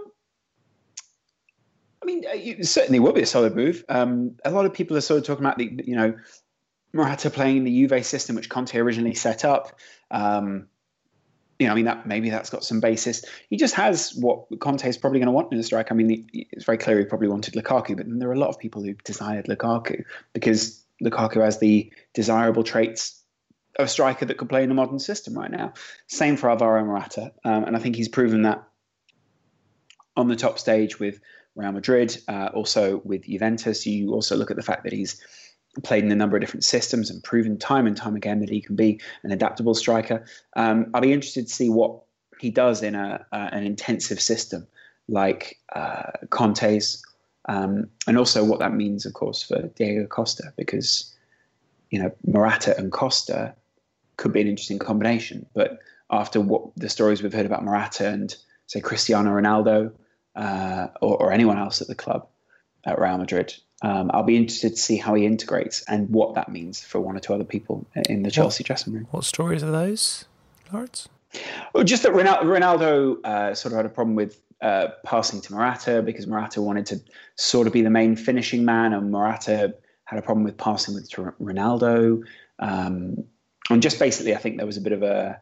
I mean, it certainly will be a solid move. Um, a lot of people are sort of talking about the, you know, Morata playing the Juve system, which Conte originally set up. Um, you know, I mean, that maybe that's got some basis. He just has what Conte is probably going to want in a striker. I mean, it's very clear he probably wanted Lukaku, but then there are a lot of people who desired Lukaku because Lukaku has the desirable traits of a striker that could play in a modern system right now. Same for Alvaro Morata. Um, and I think he's proven that on the top stage with Real Madrid, uh, also with Juventus. You also look at the fact that he's played in a number of different systems and proven time and time again that he can be an adaptable striker. Um, I'll be interested to see what he does in a uh, an intensive system like uh, Conte's, um, and also what that means, of course, for Diego Costa, because, you know, Morata and Costa could be an interesting combination. But after what the stories we've heard about Morata and, say, Cristiano Ronaldo uh, or, or anyone else at the club at Real Madrid, Um, I'll be interested to see how he integrates and what that means for one or two other people in the Chelsea what, dressing room. What stories are those, Lawrence? Well, just that Ronaldo uh, sort of had a problem with uh, passing to Morata because Morata wanted to sort of be the main finishing man, and Morata had a problem with passing with Ronaldo. Um, and just basically, I think there was a bit of a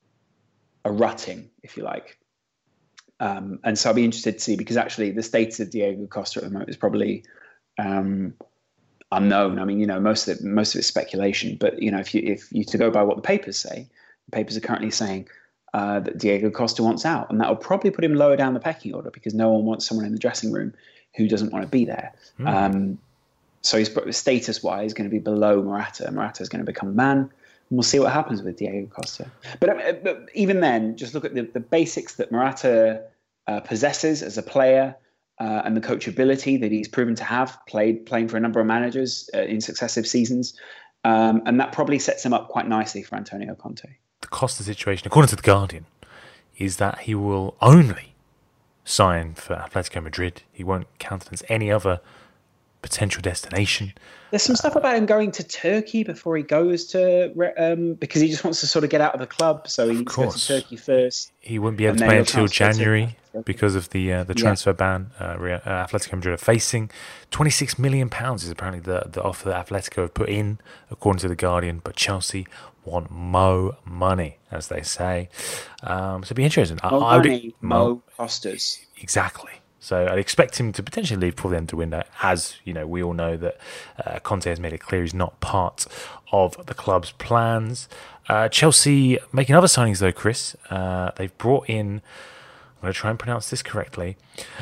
a rutting, if you like. Um, and so I'll be interested to see, because actually the status of Diego Costa at the moment is probably Um, unknown. I mean, you know, most of it, most of it's speculation. But you know, if you if you to go by what the papers say, the papers are currently saying uh, that Diego Costa wants out, and that will probably put him lower down the pecking order because no one wants someone in the dressing room who doesn't want to be there. Mm. Um, so he's status-wise going to be below Morata. Morata is going to become a man, and we'll see what happens with Diego Costa. But, uh, but even then, just look at the, the basics that Morata uh, possesses as a player. Uh, and the coachability that he's proven to have, played playing for a number of managers uh, in successive seasons. Um, and that probably sets him up quite nicely for Antonio Conte. The Costa situation, according to The Guardian, is that he will only sign for Atletico Madrid. He won't countenance any other potential destination. There's some uh, stuff about him going to Turkey before he goes to, um, because he just wants to sort of get out of the club. So he needs to go to Turkey first. He wouldn't be able to play until January because of the uh, the transfer yeah. ban uh, uh, Atletico Madrid are facing. twenty-six million pounds is apparently the, the offer that Atletico have put in, according to The Guardian. But Chelsea want mo money, as they say. Um, so it'd be interesting. Mo I, money, I would, Mo, Mo Costas. Exactly. So I'd expect him to potentially leave before the end of the window, as you know, we all know that uh, Conte has made it clear he's not part of the club's plans. Uh, Chelsea making other signings though, Chris. Uh, they've brought in, I'm going to try and pronounce this correctly,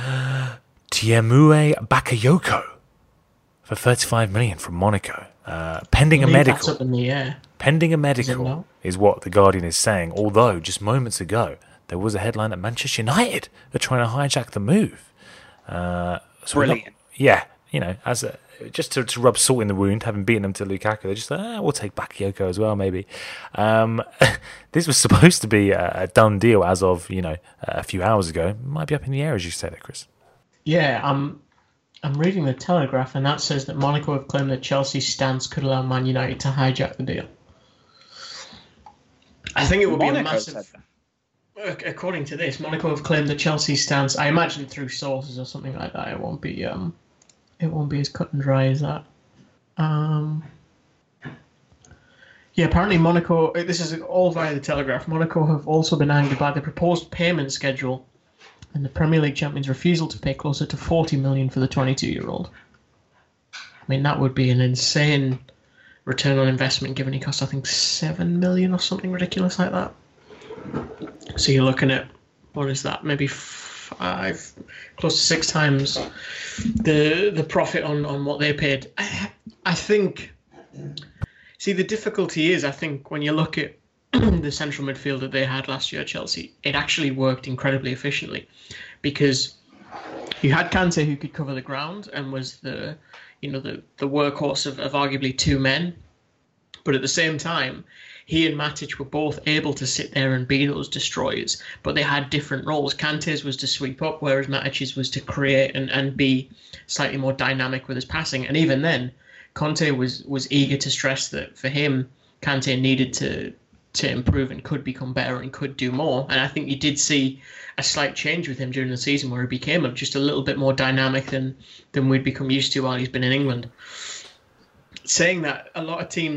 Tiemoué Bakayoko for thirty-five million from Monaco, uh, pending a medical. That's up in the air. Pending a medical is, is what The Guardian is saying. Although just moments ago there was a headline that Manchester United are trying to hijack the move. Uh, so Brilliant. Not, yeah, you know, as a, just to, to rub salt in the wound, having beaten them to Lukaku, they're just like, ah, we'll take Bakayoko as well, maybe. Um, this was supposed to be a, a done deal as of, you know, a few hours ago. Might be up in the air, as you said it, Chris. Yeah, I'm, I'm reading the Telegraph, and that says that Monaco have claimed that Chelsea's stance could allow Man United to hijack the deal. I think it would Monaco be a massive... According to this, Monaco have claimed that Chelsea's stance, I imagine through sources or something like that, it won't be um, it won't be as cut and dry as that. Um, yeah, apparently Monaco, this is all via the Telegraph, Monaco have also been angered by the proposed payment schedule and the Premier League champions' refusal to pay closer to forty million for the twenty-two-year-old. I mean, that would be an insane return on investment, given he cost, I think, seven million or something ridiculous like that. So you're looking at, what is that, maybe five, close to six times the the profit on, on what they paid. I, I think, see, the difficulty is, I think, when you look at the central midfield that they had last year at Chelsea, it actually worked incredibly efficiently because you had Kante who could cover the ground and was the, you know, the, the workhorse of, of arguably two men. But at the same time, he and Matic were both able to sit there and be those destroyers, but they had different roles. Kante's was to sweep up, whereas Matic's was to create and, and be slightly more dynamic with his passing. And even then, Conte was was eager to stress that for him, Kante needed to to improve and could become better and could do more. And I think you did see a slight change with him during the season where he became just a little bit more dynamic than, than we'd become used to while he's been in England. Saying that, a lot of teams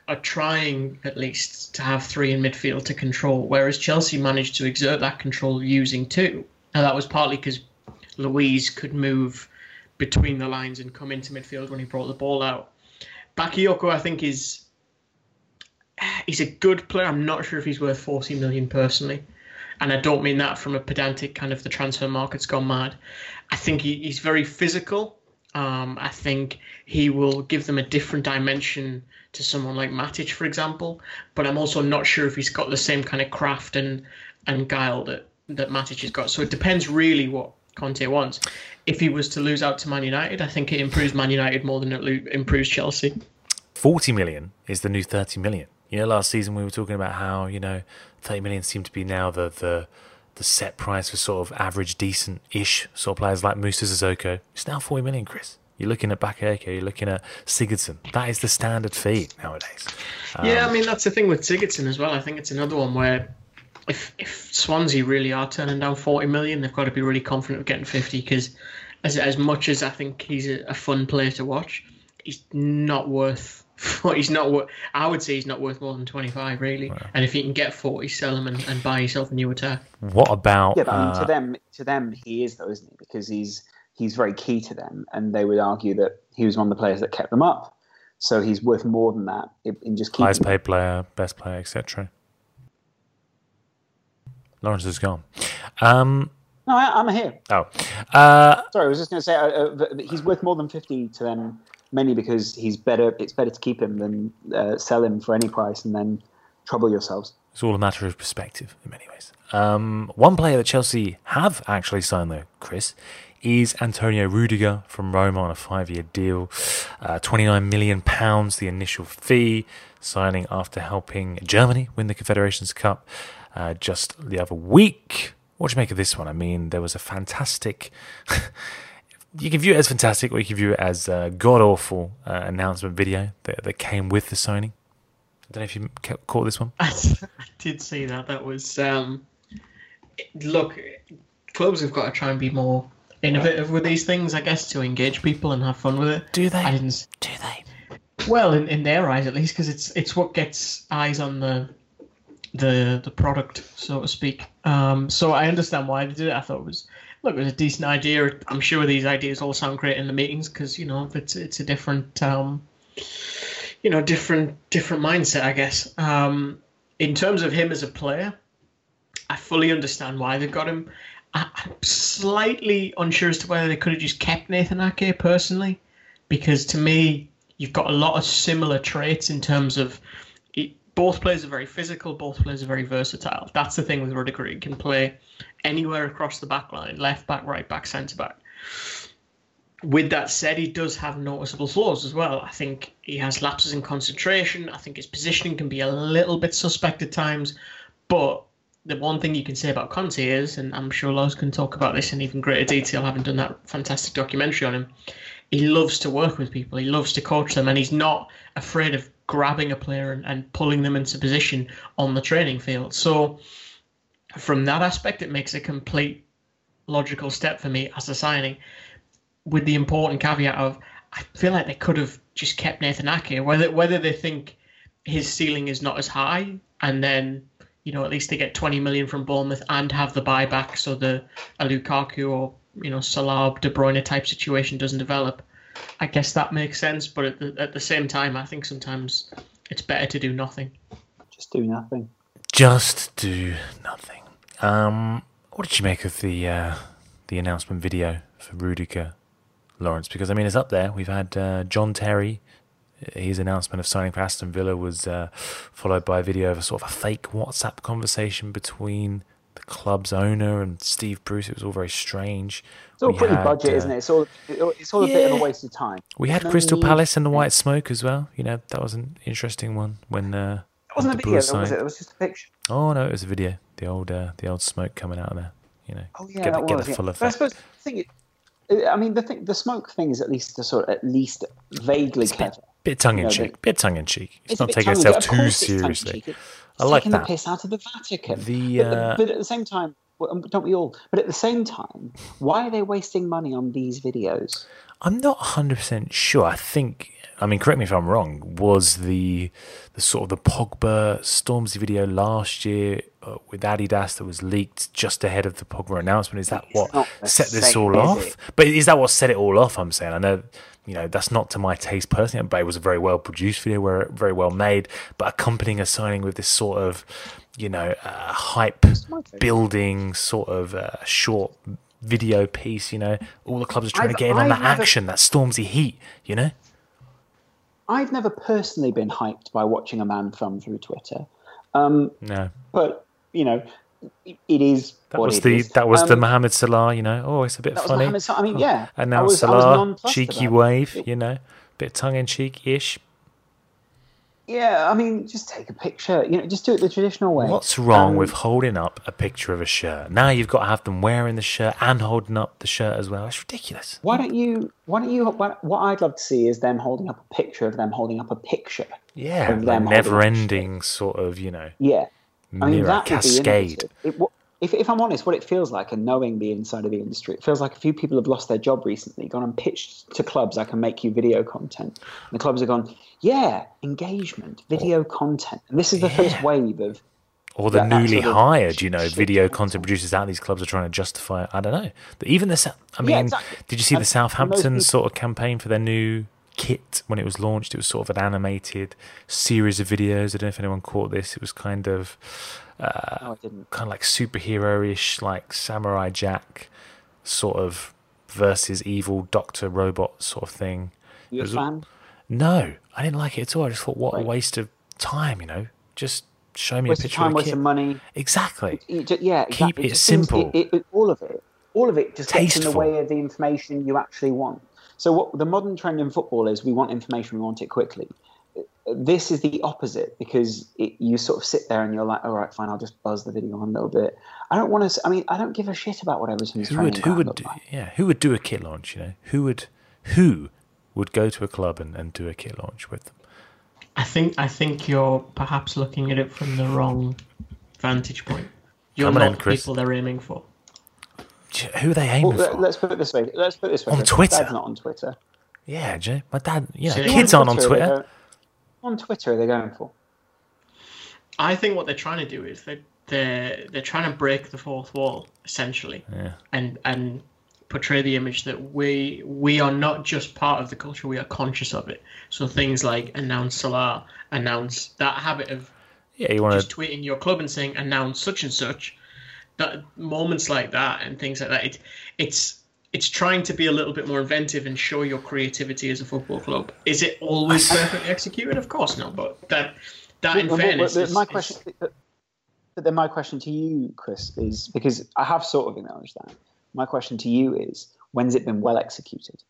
are trying at least to have three in midfield to control, whereas Chelsea managed to exert that control using two. And that was partly because Luiz could move between the lines and come into midfield when he brought the ball out. Bakayoko, I think, is he's a good player. I'm not sure if he's worth forty million personally. And I don't mean that from a pedantic kind of the transfer market's gone mad. I think he, he's very physical. Um, I think he will give them a different dimension to someone like Matic, for example. But I'm also not sure if he's got the same kind of craft and, and guile that, that Matic has got. So it depends really what Conte wants. If he was to lose out to Man United, I think it improves Man United more than it lo- improves Chelsea. forty million is the new thirty million. You know, last season we were talking about how, you know, thirty million seemed to be now the the, the set price for sort of average, decent-ish sort of players like Musa Sissoko. It's now forty million, Chris. You're looking at Bakayoko, you're looking at Sigurdsson. That is the standard fee nowadays. Um, yeah, I mean, that's the thing with Sigurdsson as well. I think it's another one where if if Swansea really are turning down forty million, they've got to be really confident of getting fifty, because as, as much as I think he's a, a fun player to watch, he's not worth... He's not worth. I would say he's not worth more than twenty-five, really. Wow. And if you can get forty, sell him and, and buy yourself a new attack. What about? Yeah, but I mean, uh, to them, to them, he is though, isn't he? Because he's he's very key to them, and they would argue that he was one of the players that kept them up. So he's worth more than that in, in just keeping. Highest them. paid player, best player, et cetera. Lawrence is gone. Um, no, I, I'm here. Oh, uh, sorry, I was just going to say uh, uh, he's worth more than fifty to them. Mainly because he's better. It's better to keep him than uh, sell him for any price and then trouble yourselves. It's all a matter of perspective in many ways. Um, one player that Chelsea have actually signed, though, Chris, is Antonio Rudiger from Roma on a five-year deal. Uh, twenty-nine million pounds, the initial fee, signing after helping Germany win the Confederations Cup uh, just the other week. What do you make of this one? I mean, there was a fantastic... You can view it as fantastic, or you can view it as a god-awful uh, announcement video that, that came with the signing. I don't know if you caught this one. I did see that. That was... Um, look, clubs have got to try and be more innovative with these things, I guess, to engage people and have fun with it. Do they? I didn't... Do they? Well, in, in their eyes, at least, because it's it's what gets eyes on the the the product, so to speak. Um, so I understand why they did it. I thought it was... Look, it was a decent idea. I'm sure these ideas all sound great in the meetings because, you know, it's it's a different, um, you know, different different mindset, I guess. Um, in terms of him as a player, I fully understand why they've got him. I, I'm slightly unsure as to whether they could have just kept Nathan Ake personally, because to me, you've got a lot of similar traits in terms of it, both players are very physical, both players are very versatile. That's the thing with Rudiger. He can play anywhere across the back line, left back, right back, centre back. With that said, he does have noticeable flaws as well. I think he has lapses in concentration. I think his positioning can be a little bit suspect at times. But the one thing you can say about Conte is, and I'm sure Loz can talk about this in even greater detail, having done that fantastic documentary on him, he loves to work with people. He loves to coach them, and he's not afraid of grabbing a player and, and pulling them into position on the training field. So from that aspect, it makes a complete logical step for me as a signing, with the important caveat of I feel like they could have just kept Nathan Ake, whether whether they think his ceiling is not as high, and then, you know, at least they get twenty million from Bournemouth and have the buyback, so the a Lukaku or, you know, Salah, De Bruyne type situation doesn't develop. I guess that makes sense, but at the, at the same time, I think sometimes it's better to do nothing. Just do nothing. Just do nothing. Um, what did you make of the uh, the announcement video for Rudiger, Lawrence? Because, I mean, it's up there. We've had uh, John Terry. His announcement of signing for Aston Villa was uh, followed by a video of a sort of a fake WhatsApp conversation between the club's owner and Steve Bruce. It was all very strange. It's all we pretty had, budget, uh, isn't it? It's all it's all a yeah. bit of a waste of time. We had No Crystal need. Palace and the White Smoke as well. You know, that was an interesting one when uh, It wasn't a De video, Boer though, was signed. it? It was just a picture. Oh no, it was a video. The old uh, the old smoke coming out of there. You know, Oh yeah, get, that the, get was, the yeah. full But I effect. suppose the thing, is, I mean, the thing, the smoke thing is at least the sort, of, at least vaguely It's a clever. bit, bit tongue in You know, cheek. the- Bit tongue in cheek. It's, It's a not bit taking tongue-in-cheek. itself Of too course it's seriously. tongue-in-cheek. It's I like taking that. the piss out of the Vatican. The, but, uh, but at the same time, Well, don't we all? But at the same time, why are they wasting money on these videos? I'm not one hundred percent sure. I think, I mean, correct me if I'm wrong, was the the sort of the Pogba Stormzy video last year uh, with Adidas that was leaked just ahead of the Pogba announcement? Is that It's what not set this same, all is off? it? But is that what set it all off? I'm saying, I know, you know, that's not to my taste personally, but it was a very well produced video, where very well made, but accompanying a signing with this sort of, you know, uh, hype building sort of uh, short video piece, you know, all the clubs are trying I've- to get in on I've that never- action, that Stormzy heat, you know? I've never personally been hyped by watching a man thumb through Twitter, um, No. but you know, it, it is That what was it the is. that was the Um, Mohamed Salah, you know, oh, it's a bit that was funny. Mohamed Salah. I mean, yeah, And I now was- I was Salah, nonplussed cheeky about it. wave, It- you know, bit tongue-in-cheek-ish. Yeah, I mean, just take a picture. You know, just do it the traditional way. What's wrong Um, with holding up a picture of a shirt? Now you've got to have them wearing the shirt and holding up the shirt as well. It's ridiculous. Why don't you? Why don't you? What, what I'd love to see is them holding up a picture of them holding up a picture. Yeah, of like them holding up a never-ending sort of, you know, Yeah, I mean mirror that would be cascade. innovative. It, what, if, if I'm honest, what it feels like, and knowing the inside of the industry, it feels like a few people have lost their job recently, gone and pitched to clubs, I can make you video content. And the clubs have gone, yeah, engagement, video content. And this is the first Yeah. wave of Or the that- that newly sort of hired, you know, shit video content. content producers out of these clubs are trying to justify. I don't know. But even the, Sou- I mean, Yeah, exactly. did you see And- the and those Southampton people- sort of campaign for their new kit when it was launched? It was sort of an animated series of videos. I don't know if anyone caught this. It was kind of, uh, No, I didn't. kind of like superhero-ish, like Samurai Jack, sort of versus evil Doctor Robot sort of thing. You a It was- fan? No, I didn't like it at all. I just thought, what a Right. waste of time, you know. Just show me Waste a of picture time, of a waste kit. of money. Exactly. You ju- yeah, Keep exactly. it just seems- simple. It, it, all of it, all of it just gets in the Tasteful. way of the information you actually want. So what the modern trend in football is, we want information, we want it quickly. This is the opposite, because it, you sort of sit there and you're like, all right, fine, I'll just buzz the video on a little bit. I don't want to. I mean, I don't give a shit about what everything's Who training would who ground would look do, like. yeah who would do a kit launch? You know, who would who would go to a club and, and do a kit launch with them? I think I think you're perhaps looking at it from the wrong vantage point. You're Come on not in, the Chris. people they're aiming for. Who are they aiming Well, for? let, us put it this way. Let's put it this way. On Chris. Twitter? Dad's not on Twitter. Yeah, Jay, my dad. You know, So kids What aren't on are they Twitter. going- On Twitter, are they going for? I think what they're trying to do is they they're they're trying to break the fourth wall essentially, Yeah. and and portray the image that we we are not just part of the culture, we are conscious of it. So things like announce Salah, announce that habit of Yeah, you want just to. tweeting your club and saying announce such and such, that moments like that and things like that. It, it's it's trying to be a little bit more inventive and show your creativity as a football club. Is it always perfectly executed? Of course not, but that that in Well, well, fairness, well, is, my is- question, but but then my question to you, Chris, is, because I have sort of acknowledged that. My question to you is, when's it been well executed?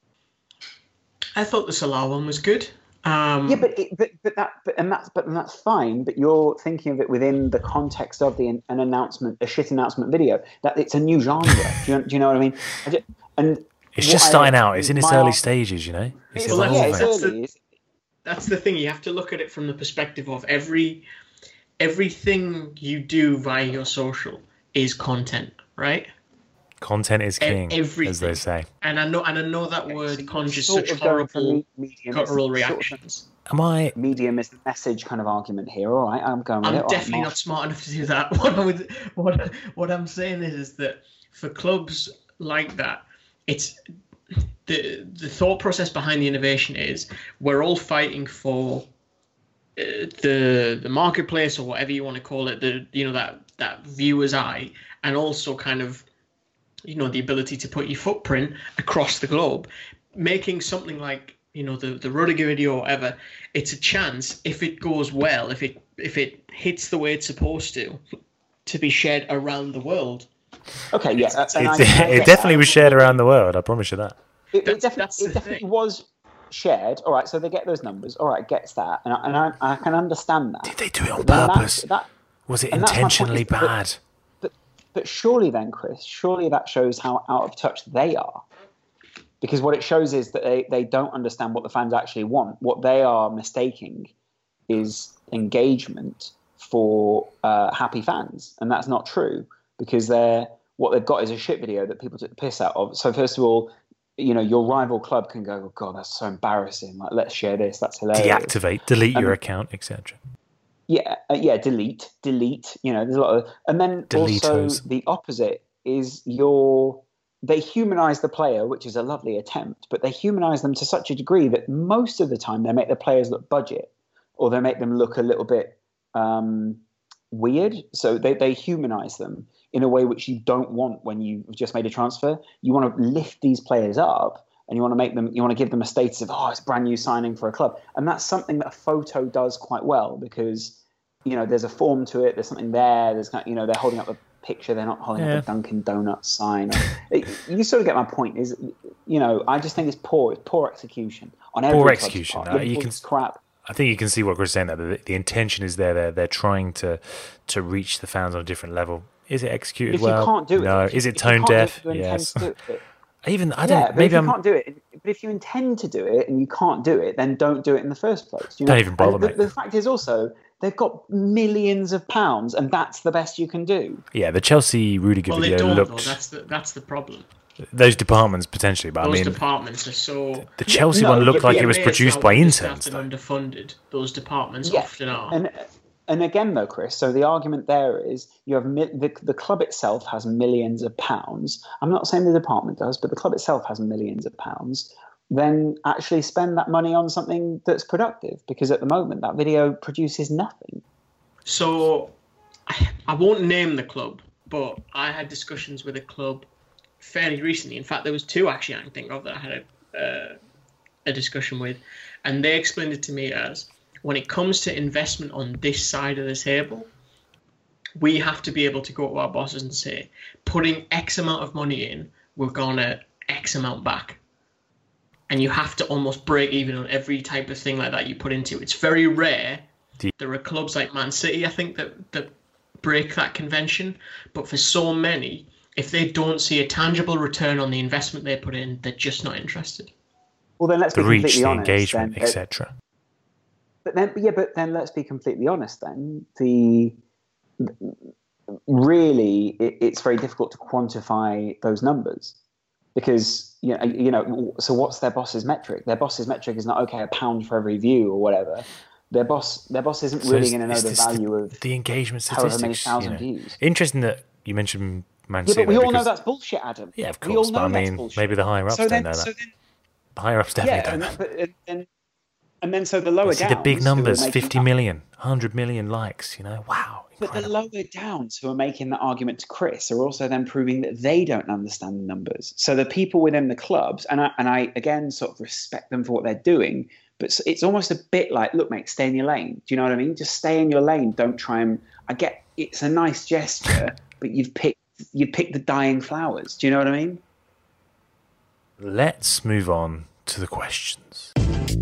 I thought the Salah one was good. Um, Yeah, but it, but but that but and that's but and that's fine. But you're thinking of it within the context of the an announcement, a shit announcement video. That it's a new genre. do, you, do you know what I mean? I just, and It's what just I- starting out. It's in its my- early stages, you know. It's It's, Well, yeah, evolving. it's That's the- early. It's, that's the thing. You have to look at it from the perspective of every everything you do via your social is content, right? Content is king, as everything. they say. And I know, and I know that word conjures sort such of going for horrible, me- medium. guttural It's sort of- reactions. Am I? medium is the message kind of argument here. All right, I'm going with I'm it. All right, definitely Mark. not smart enough to do that. What I would, what what I'm saying is, is that for clubs like that, it's the the thought process behind the innovation is we're all fighting for uh, the the marketplace, or whatever you want to call it, the you know that that viewer's eye, and also kind of you know the ability to put your footprint across the globe. Making something like you know the the Rudiger video or whatever, it's a chance, if it goes well, if it if it hits the way it's supposed to, to be shared around the world. Okay, yeah, uh, and I- It, I it get definitely that. was shared around the world. I promise you that. It, it That's- definitely, that's the it definitely thing. was shared. All right, so they get those numbers. All right, gets that, and I, and I, I can understand that. Did they do it on But then purpose? That, that, Was it and that's my point, intentionally is that- bad? but, but surely then, Chris, surely that shows how out of touch they are. Because what it shows is that they, they don't understand what the fans actually want. What they are mistaking is engagement for uh, happy fans, and that's not true. because they're what they've got is a shit video that people took the piss out of. So first of all, you know, your rival club can go, oh God, that's so embarrassing. Like, let's share this. That's hilarious. Deactivate, delete um, your account, et cetera. Yeah, uh, yeah, delete, delete. You know, there's a lot of, and then Deletos. also the opposite is your. They humanize the player, which is a lovely attempt, but they humanize them to such a degree that most of the time they make the players look budget, or they make them look a little bit um, weird. So they, they humanize them in a way which you don't want when you've just made a transfer. You want to lift these players up, and you want to make them, you want to give them a status of, oh, it's a brand new signing for a club. And that's something that a photo does quite well, because, you know, there's a form to it. There's something there. There's, you know, they're holding up a picture. They're not holding yeah. up a Dunkin' Donuts sign. it, you sort of get my point. Is, you know, I just think it's poor. It's poor execution on every Poor club's execution. part. Uh, you can crap. I think you can see what Chris is saying there. The, the intention is there. They're they're trying to to reach the fans on a different level. Is it executed if well? You can't do it, no. if, is it if tone deaf? It, yes. it, Even I yeah, don't. but Maybe if you I'm. can't do it. But if you intend to do it and you can't do it, then don't do it in the first place. You know? Don't even bother, the, mate. The fact is also they've got millions of pounds, and that's the best you can do. Yeah, the Chelsea Rudiger well, video they don't, looked. though. That's the that's the problem. Those departments potentially, but Those I mean, departments are so. the Chelsea No, one looked yeah, like yeah, it was It's produced now by understaffed interns. and Though. underfunded. Those departments Yeah, often are. and and again though, Chris. So the argument there is you have mi- the the club itself has millions of pounds. I'm not saying the department does, but the club itself has millions of pounds. Then actually spend that money on something that's productive, because at the moment that video produces nothing. So, I, I won't name the club, but I had discussions with a club fairly recently. In fact, there was two actually I can think of that I had a, uh, a discussion with, and they explained it to me as, when it comes to investment on this side of the table, we have to be able to go to our bosses and say, putting X amount of money in, we're gonna X amount back. And you have to almost break even on every type of thing like that you put into. It's very rare. There are clubs like Man City, I think, that, that break that convention. But for so many, if they don't see a tangible return on the investment they put in, they're just not interested. Well, then let's The be reach, completely the honest. engagement, then, et cetera. But then, yeah, but then let's be completely honest. Then the really, it, it's very difficult to quantify those numbers, because you know, you know. So what's their boss's metric? Their boss's metric is not, okay, a pound for every view or whatever. Their boss, their boss isn't So really it's- going to know it's the this- value of the engagement however statistics. many you thousand know. views. Interesting that you mentioned Man Yeah, City. but we there, all know because- that's bullshit, Adam. Yeah, of We course. all But know I that's mean, bullshit. maybe the higher ups So don't then, know that. so then, The higher ups definitely yeah, don't and, know. that, but, and, and and then so the lower You see downs, the big who are numbers, making fifty that- million, one hundred million likes, you know, wow. But the incredible. lower downs who are making that argument to Chris are also then proving that they don't understand the numbers. So the people within the clubs, and I, and I again sort of respect them for what they're doing, but it's almost a bit like, look, mate, stay in your lane. Do you know what I mean? Just stay in your lane. Don't try and. I get it's a nice gesture, but you've picked you've picked the dying flowers. Do you know what I mean? Let's move on to the questions.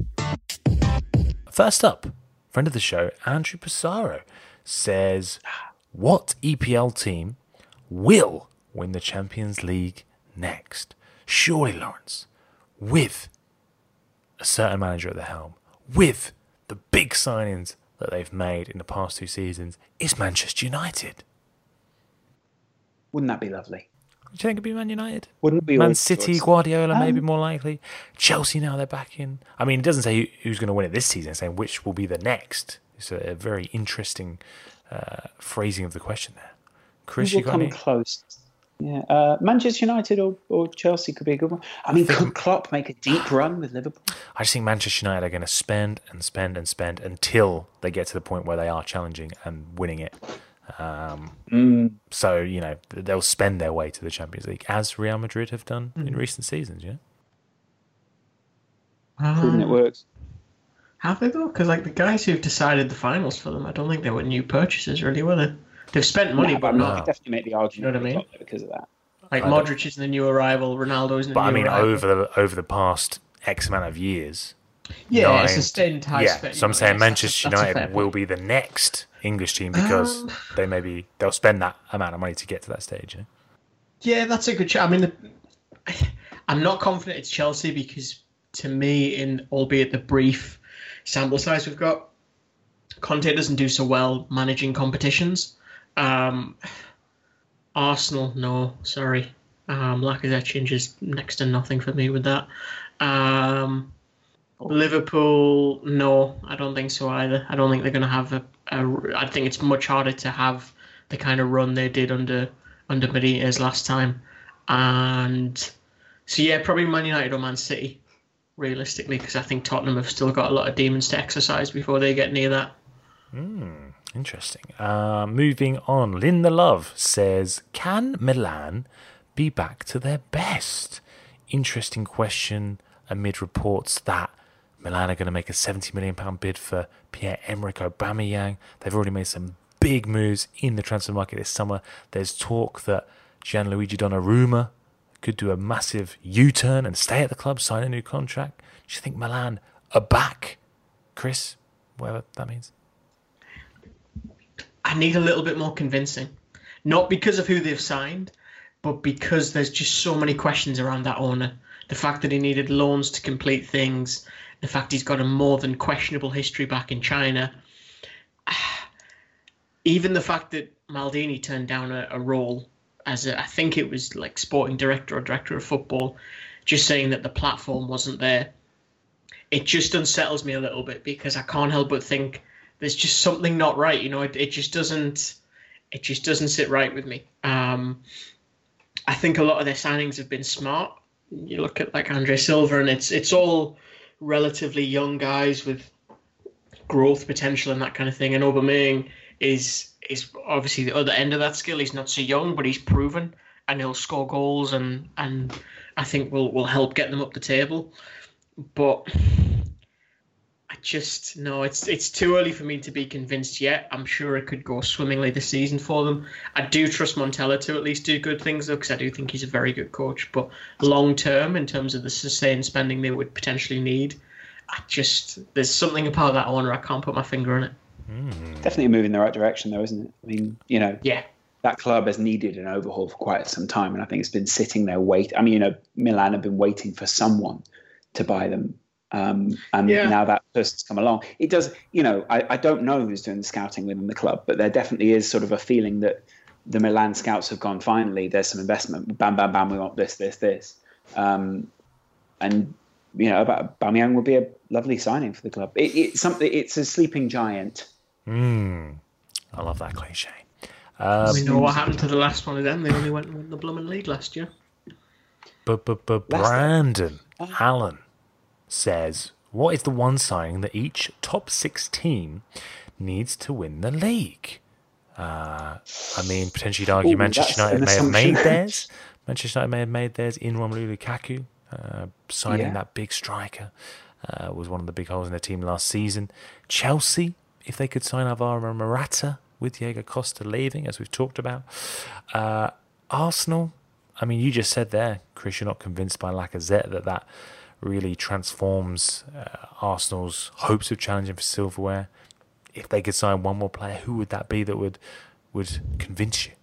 First up, friend of the show, Andrew Pissarro, says, what E P L team will win the Champions League next? Surely, Lawrence, with a certain manager at the helm, with the big signings that they've made in the past two seasons, it's Manchester United. Wouldn't that be lovely? Do you think it'd be Man United? Wouldn't we? Man all City, sorts? Guardiola, Um, maybe more likely. Chelsea now they're back in. I mean, it doesn't say who, who's going to win it this season. It's saying which will be the next. It's a, a very interesting uh, phrasing of the question there. Chris, Who you will got come any? close? Yeah, uh, Manchester United or, or Chelsea could be a good one. I mean, could Klopp make a deep run with Liverpool? I just think Manchester United are going to spend and spend and spend until they get to the point where they are challenging and winning it. Um, Mm. So, you know, they'll spend their way to the Champions League, as Real Madrid have done Mm. in recent seasons, yeah? Proving it works. Have they though? Because like the guys who've decided the finals for them, I don't think they were new purchases, really, were they? They've spent money, No, but I mean, not. I could definitely make the argument. You know what I for mean? Klopp because of that. Like I don't- Modric isn't the new arrival, Ronaldo isn't But the I new mean, arrival. over the over the past X amount of years, yeah, nine- it's sustained high yeah. spending. So I'm money, saying yes, Manchester that's a- that's a fair United will point. be the next English team because Um, they maybe they'll spend that amount of money to get to that stage. Yeah? Yeah, that's a good shot. I mean, the, I'm not confident it's Chelsea because, to me, in albeit the brief sample size we've got, Conte doesn't do so well managing competitions. Um, Arsenal, no, sorry. Um, Lacazette changes next to nothing for me with that. Um, Liverpool, no, I don't think so either. I don't think they're going to have a, a. I think it's much harder to have the kind of run they did under under Benitez last time. And so, yeah, probably Man United or Man City, realistically, because I think Tottenham have still got a lot of demons to exercise before they get near that. Mm, interesting. Uh, moving on, Linda Love says, can Milan be back to their best? Interesting question amid reports that Milan are going to make a seventy million pounds bid for Pierre-Emerick Aubameyang. They've already made some big moves in the transfer market this summer. There's talk that Gianluigi Donnarumma could do a massive U-turn and stay at the club, sign a new contract. Do you think Milan are back, Chris? Whatever that means. I need a little bit more convincing. Not because of who they've signed, but because there's just so many questions around that owner. The fact that he needed loans to complete things, the fact he's got a more than questionable history back in China. Even the fact that Maldini turned down a, a role as a, I think it was like sporting director or director of football, just saying that the platform wasn't there. It just unsettles me a little bit because I can't help but think there's just something not right. You know, it, it just doesn't, it just doesn't sit right with me. Um, I think a lot of their signings have been smart. You look at like Andre Silva, and it's it's all relatively young guys with growth potential and that kind of thing. And Aubameyang is is obviously the other end of that skill. He's not so young, but he's proven, and he'll score goals, and and I think will will help get them up the table. But I just no, it's it's too early for me to be convinced yet. I'm sure it could go swimmingly this season for them. I do trust Montella to at least do good things though, because I do think he's a very good coach. But long term, in terms of the sustained spending they would potentially need, I just there's something about that owner I can't put my finger on it. Mm. Definitely a move in the right direction, though, isn't it? I mean, you know, yeah, that club has needed an overhaul for quite some time, and I think it's been sitting there wait. I mean, you know, Milan have been waiting for someone to buy them. Um, and yeah. Now that person's come along. It does, you know, I, I don't know who's doing the scouting within the club, but there definitely is sort of a feeling that the Milan scouts have gone, finally, there's some investment. Bam, bam, bam, we want this, this, this. Um, and, you know, Aubameyang would be a lovely signing for the club. It, it's something. It's a sleeping giant. Mm, I love that cliche. Um, we know what happened to the last one of them. They only went and won the Bloomin' League last year. But, but, but Brandon Allen says, what is the one signing that each top six team needs to win the league? Uh, I mean, potentially you'd argue Ooh, Manchester United may have made theirs. Manchester United may have made theirs in Romelu Lukaku. Uh, signing yeah. that big striker uh, was one of the big holes in their team last season. Chelsea, if they could sign Alvaro Morata with Diego Costa leaving, as we've talked about. Uh, Arsenal, I mean, you just said there, Chris, you're not convinced by Lacazette that that really transforms uh, Arsenal's hopes of challenging for silverware. If they could sign one more player, who would that be that would would convince you?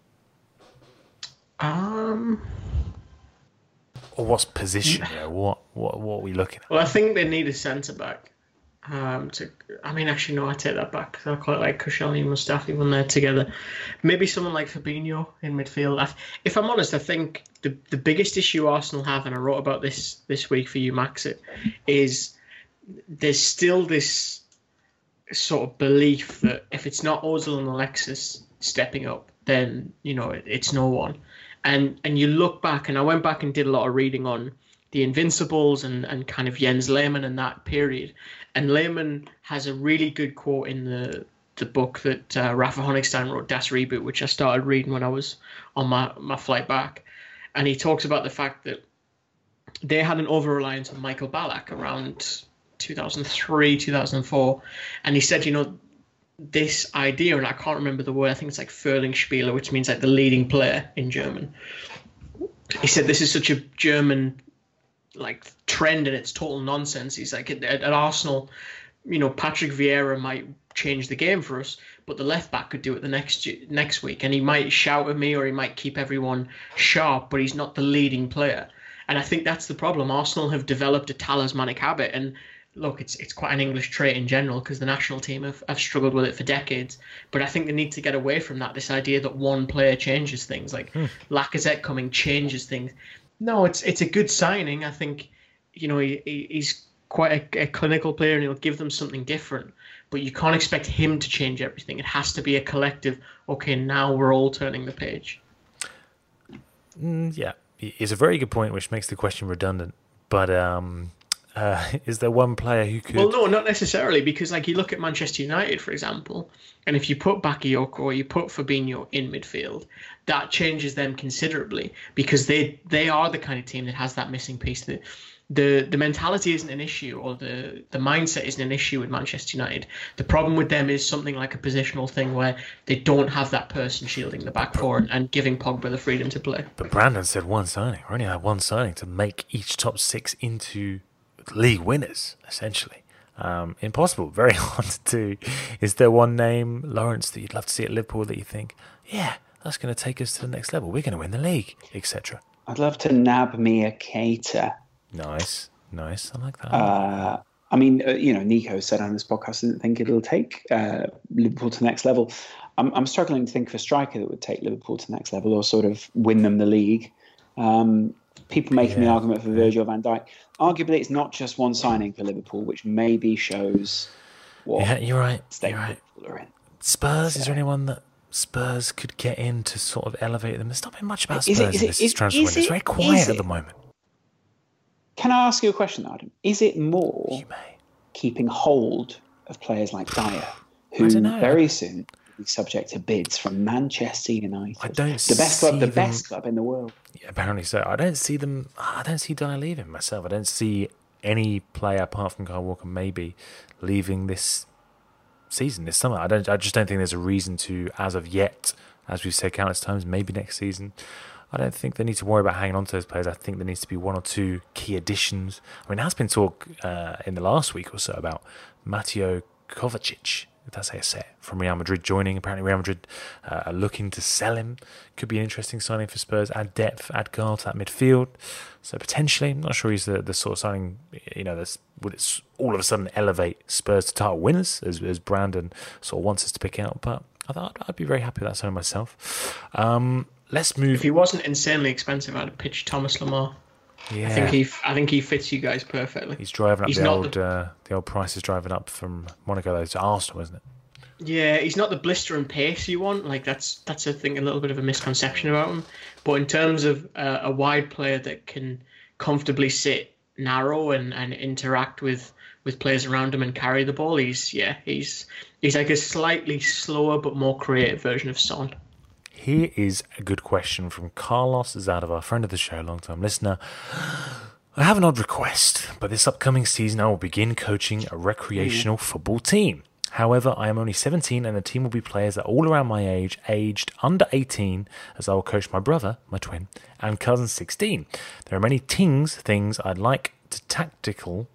Um, or what's position? You know, what what what are we looking at? Well, I think they need a centre back. Um, to I mean, actually, no, I take that back because I quite like Koscielny and Mustafi when they're together. Maybe someone like Fabinho in midfield. I, if I'm honest, I think the the biggest issue Arsenal have, and I wrote about this this week for you, Max, it is there's still this sort of belief that if it's not Ozil and Alexis stepping up, then you know it, it's no one. And and you look back, and I went back and did a lot of reading on the Invincibles and, and kind of Jens Lehmann in that period. And Lehmann has a really good quote in the the book that uh, Rafa Honigstein wrote, Das Reboot, which I started reading when I was on my, my flight back. And he talks about the fact that they had an over-reliance on Michael Ballack around two thousand three, two thousand four. And he said, you know, this idea, and I can't remember the word, I think it's like Führungsspieler, which means like the leading player in German. He said this is such a German like trend and it's total nonsense. He's like, at, at Arsenal, you know, Patrick Vieira might change the game for us, but the left back could do it the next next week, and he might shout at me or he might keep everyone sharp, but he's not the leading player. And I think that's the problem. Arsenal have developed a talismanic habit, and look, it's it's quite an English trait in general because the national team have, have struggled with it for decades. But I think they need to get away from that, this idea that one player changes things. Like hmm. Lacazette coming changes things. No, it's it's a good signing. I think, you know, he, he he's quite a, a clinical player and he'll give them something different. But you can't expect him to change everything. It has to be a collective, okay, now we're all turning the page. Mm, yeah, it's a very good point, which makes the question redundant. But um, uh, is there one player who could... Well, no, not necessarily, because like you look at Manchester United, for example, and if you put Bakayoko or you put Fabinho in midfield, that changes them considerably because they they are the kind of team that has that missing piece. That the the mentality isn't an issue, or the, the mindset isn't an issue with Manchester United. The problem with them is something like a positional thing where they don't have that person shielding the back four and, and giving Pogba the freedom to play. But Brandon said one signing. We only had one signing to make each top six into league winners, essentially. Um, impossible, very hard to do. Is there one name, Lawrence, that you'd love to see at Liverpool that you think, yeah, that's going to take us to the next level, we're going to win the league, et cetera? I'd love to nab me a Keita. Nice, nice. I like that. Uh, I mean, uh, you know, Nico said on this podcast, I didn't think it'll take uh, Liverpool to the next level. I'm, I'm struggling to think of a striker that would take Liverpool to the next level or sort of win them the league. Um, people making yeah. the argument for Virgil van Dijk. Arguably, it's not just one signing for Liverpool, which maybe shows what yeah, you're right. state you're right. Liverpool are in. Spurs, so, is there anyone that Spurs could get in to sort of elevate them? There's not been much about Spurs is it, is in this it, transfer is window. it, It's very quiet it, at the moment. Can I ask you a question, Adam? Is it more You may. keeping hold of players like Dyer, who very soon will be subject to bids from Manchester United? I don't the best club, the them... best club in the world. Yeah, apparently so. I don't see them. I don't see Dyer leaving myself. I don't see any player apart from Kyle Walker maybe leaving this season, this summer. I don't. I just don't think there's a reason to, as of yet, as we've said countless times, maybe next season. I don't think they need to worry about hanging on to those players. I think there needs to be one or two key additions. I mean, there has been talk uh, in the last week or so about Mateo Kovacic, if that's how you say it, from Real Madrid joining. Apparently Real Madrid uh, are looking to sell him. Could be an interesting signing for Spurs. Add depth, add guard to that midfield. So potentially, I'm not sure he's the, the sort of signing, you know, that's would it all of a sudden elevate Spurs to title winners, as, as Brandon sort of wants us to pick out. But I thought I'd be very happy with that signing myself. Um, let's move. If he wasn't insanely expensive, I'd pitch Thomas Lemar. Yeah. I think he, I think he fits you guys perfectly. He's driving up he's the old, the, uh, the old price is driving up from Monaco though to Arsenal, isn't it? Yeah, he's not the blister and pace you want. Like that's that's I think a little bit of a misconception about him. But in terms of uh, a wide player that can comfortably sit narrow and, and interact with, with players around him and carry the ball, he's yeah he's he's like a slightly slower but more creative version of Son. Here is a good question from Carlos Zadova, friend of the show, long-time listener. I have an odd request, but this upcoming season I will begin coaching a recreational football team. However, I am only seventeen and the team will be players that are all around my age, aged under eighteen, as I will coach my brother, my twin, and cousin sixteen. There are many things, things I'd like to tactical,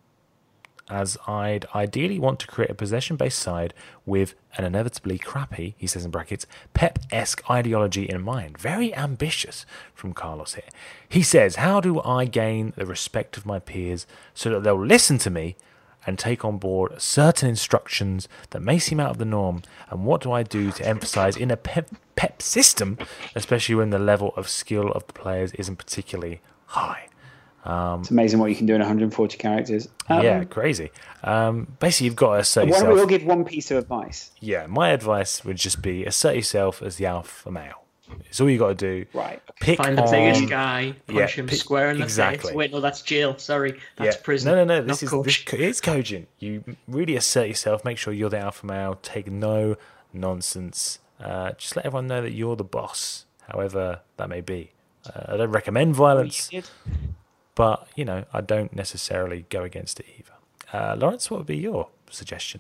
as I'd ideally want to create a possession-based side with an inevitably crappy, he says in brackets, Pep-esque ideology in mind. Very ambitious from Carlos here. He says, how do I gain the respect of my peers so that they'll listen to me and take on board certain instructions that may seem out of the norm? And what do I do to emphasize in a pep, pep system, especially when the level of skill of the players isn't particularly high? Um, it's amazing what you can do in one hundred forty characters. Um, yeah, crazy. Um, basically, you've got to assert why yourself. Why don't we all give one piece of advice? Yeah, my advice would just be assert yourself as the alpha male. It's all you got to do. Right. Pick Find the on, biggest guy, punch yeah, him pick, square in the exactly. face. Wait, no, that's jail. Sorry, that's yeah. prison. No, no, no. This is coach. this, it's coaching. You really assert yourself. Make sure you're the alpha male. Take no nonsense. Uh, just let everyone know that you're the boss, however that may be. Uh, I don't recommend violence, but you know I don't necessarily go against it either. Uh, Lawrence, what would be your suggestion?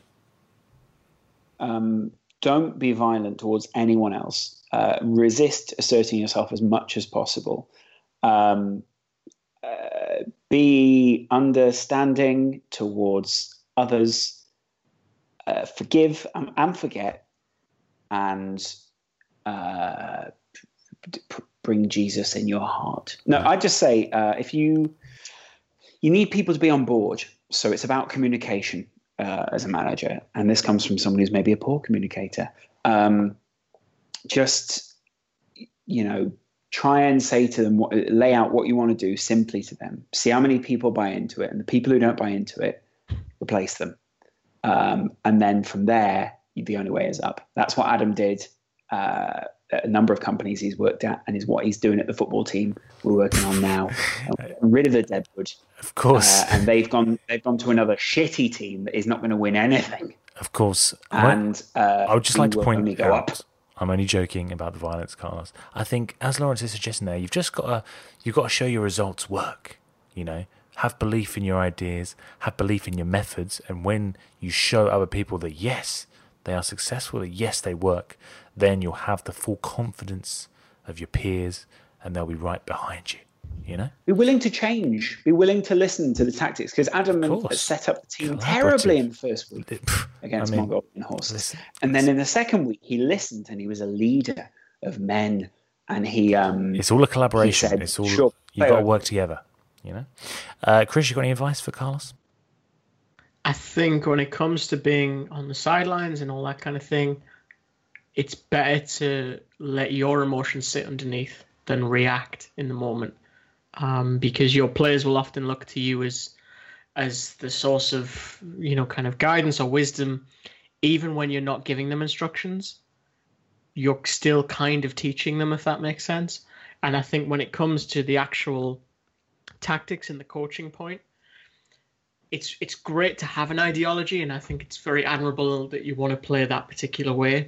Um, don't be violent towards anyone else. Uh, resist asserting yourself as much as possible. Um, uh, be understanding towards others. Uh, forgive and, and forget, and uh, p- bring Jesus in your heart. No, I just say uh, if you you need people to be on board. So it's about communication uh, as a manager. And this comes from someone who's maybe a poor communicator. Um, just, you know, try and say to them, what, lay out what you want to do simply to them. See how many people buy into it. And the people who don't buy into it, replace them. Um, and then from there, the only way is up. That's what Adam did uh, at a number of companies he's worked at, and is what he's doing at the football team we're working on now. Rid of the deadwood. Of course. Uh, and they've gone they've gone to another shitty team that is not going to win anything. Of course. And uh, I would just like to point go out, up. I'm only joking about the violence, Carlos. I think, as Lawrence is suggesting there, you've just got to you've got to show your results work. You know, have belief in your ideas, have belief in your methods, and when you show other people that yes, they are successful, that yes, they work, then you'll have the full confidence of your peers, and they'll be right behind you. You know, be willing to change, be willing to listen to the tactics, because Adam had set up the team terribly in the first week against I mean, Mongolian horses, listen, and listen. then in the second week he listened, and he was a leader of men, and he um it's all a collaboration. Said, it's all sure, you've got to work together. You know, uh, Chris, you got any advice for Carlos? I think when it comes to being on the sidelines and all that kind of thing, it's better to let your emotions sit underneath than react in the moment. Um, because your players will often look to you as as the source of, you know, kind of guidance or wisdom. Even when you're not giving them instructions, you're still kind of teaching them, if that makes sense. And I think when it comes to the actual tactics and the coaching point, it's it's great to have an ideology, and I think it's very admirable that you want to play that particular way.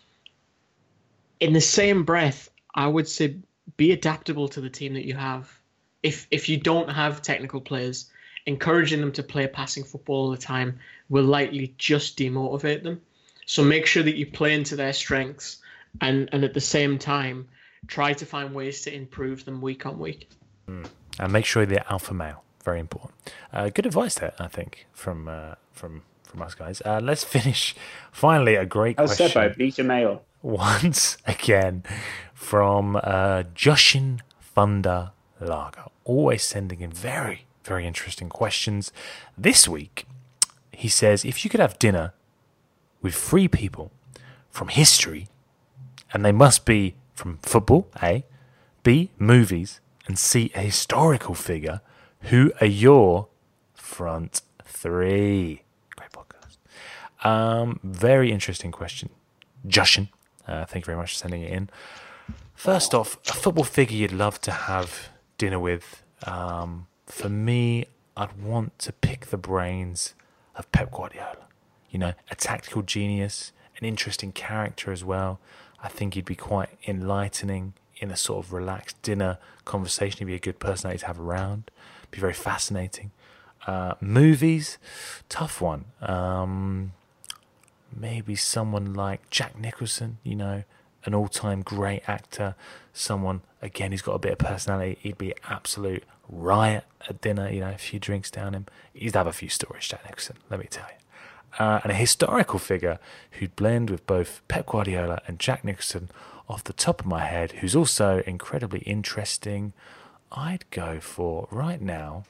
In the same breath, I would say be adaptable to the team that you have. If if you don't have technical players, encouraging them to play passing football all the time will likely just demotivate them. So make sure that you play into their strengths, and, and at the same time, try to find ways to improve them week on week. Mm. And make sure they're alpha male. Very important. Uh, good advice there, I think, from uh, from from us guys. Uh, let's finish. Finally, a great I question. said by beta male. Once again, from uh, Jushin Thunder Lager. Always sending in very, very interesting questions. This week, he says, if you could have dinner with three people from history, and they must be from football, A, B, movies, and C, a historical figure, who are your front three? Great podcast. Um, very interesting question. Jushin, uh, thank you very much for sending it in. First off, a football figure you'd love to have dinner with. Um, for me, I'd want to pick the brains of Pep Guardiola. You know, a tactical genius, an interesting character as well. I think he'd be quite enlightening in a sort of relaxed dinner conversation. He'd be a good personality to have around. Be very fascinating. Uh, movies, tough one. Um, maybe someone like Jack Nicholson, you know, an all-time great actor. Someone, again, who's got a bit of personality. He'd be absolute riot at dinner, you know, a few drinks down him. He'd have a few stories, Jack Nicholson, let me tell you. Uh, and a historical figure who'd blend with both Pep Guardiola and Jack Nicholson off the top of my head, who's also incredibly interesting. I'd go for, right now,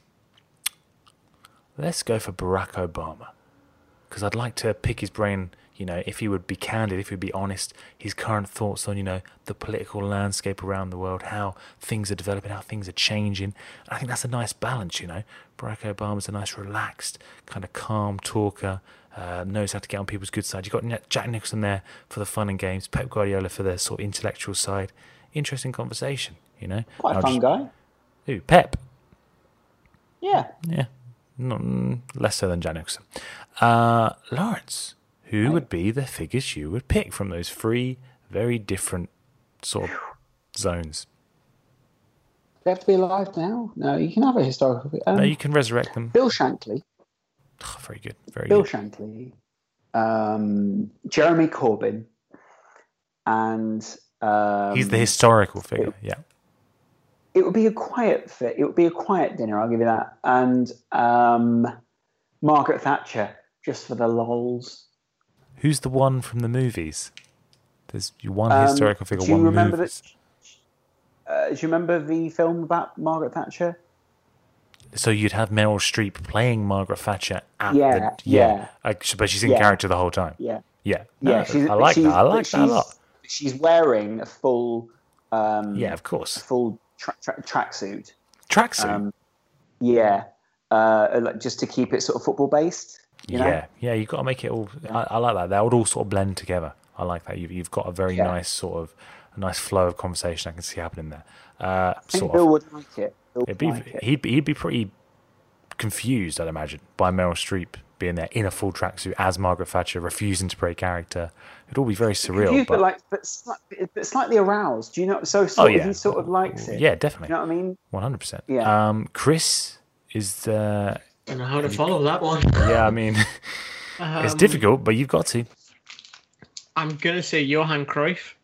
let's go for Barack Obama. Because I'd like to pick his brain, you know, if he would be candid, if he'd be honest, his current thoughts on, you know, the political landscape around the world, how things are developing, how things are changing. And I think that's a nice balance, you know. Barack Obama's a nice, relaxed, kind of calm talker, uh, knows how to get on people's good side. You've got Jack Nicholson there for the fun and games, Pep Guardiola for the sort of intellectual side. Interesting conversation, you know. Quite a fun just, guy. Who, Pep? Yeah. Yeah. Not, less so than Jack Nicholson. Uh, Lawrence, who would be the figures you would pick from those three very different sort of zones? They have to be alive now? No, you can have a historical figure. Um, no, you can resurrect them. Bill Shankly. Oh, very good. Very Bill good. Shankly. Um, Jeremy Corbyn. And... Um, He's the historical figure, it, yeah. It would be a quiet fit. It would be a quiet dinner, I'll give you that. And um, Margaret Thatcher, just for the lols. Who's the one from the movies? There's one um, historical figure, do you one remember movies. That, uh, do you remember the film about Margaret Thatcher? So you'd have Meryl Streep playing Margaret Thatcher at Yeah, the yeah. I, but she's in Yeah. character the whole time. Yeah. Yeah, Yeah, No, she's, I like she's, that. I like that a she's, lot. She's wearing a full, um, Yeah, of course. full tra- tra- tracksuit. Tracksuit. Um, yeah, uh, like just to keep it sort of football based. You know? Yeah, yeah. You've got to make it all. I, I like that. That would all sort of blend together. I like that. You've you've got a very Yeah. nice sort of a nice flow of conversation I can see happening there. Uh, I think sort Bill of. would like it. Bill It'd would be, like it. he'd be he'd be pretty confused, I'd imagine, by Meryl Streep being there in a full tracksuit as Margaret Thatcher, refusing to play character. It'd all be very surreal. Confused, but, but like, but, sli- but slightly aroused. Do you know? So oh sort of, yeah, he sort of likes it. Yeah, definitely. You know what I mean? One hundred percent. Yeah. Um, Chris is. Uh, I don't know how to follow that one. yeah, I mean, it's Um, difficult, but you've got to. I'm gonna say Johan Cruyff.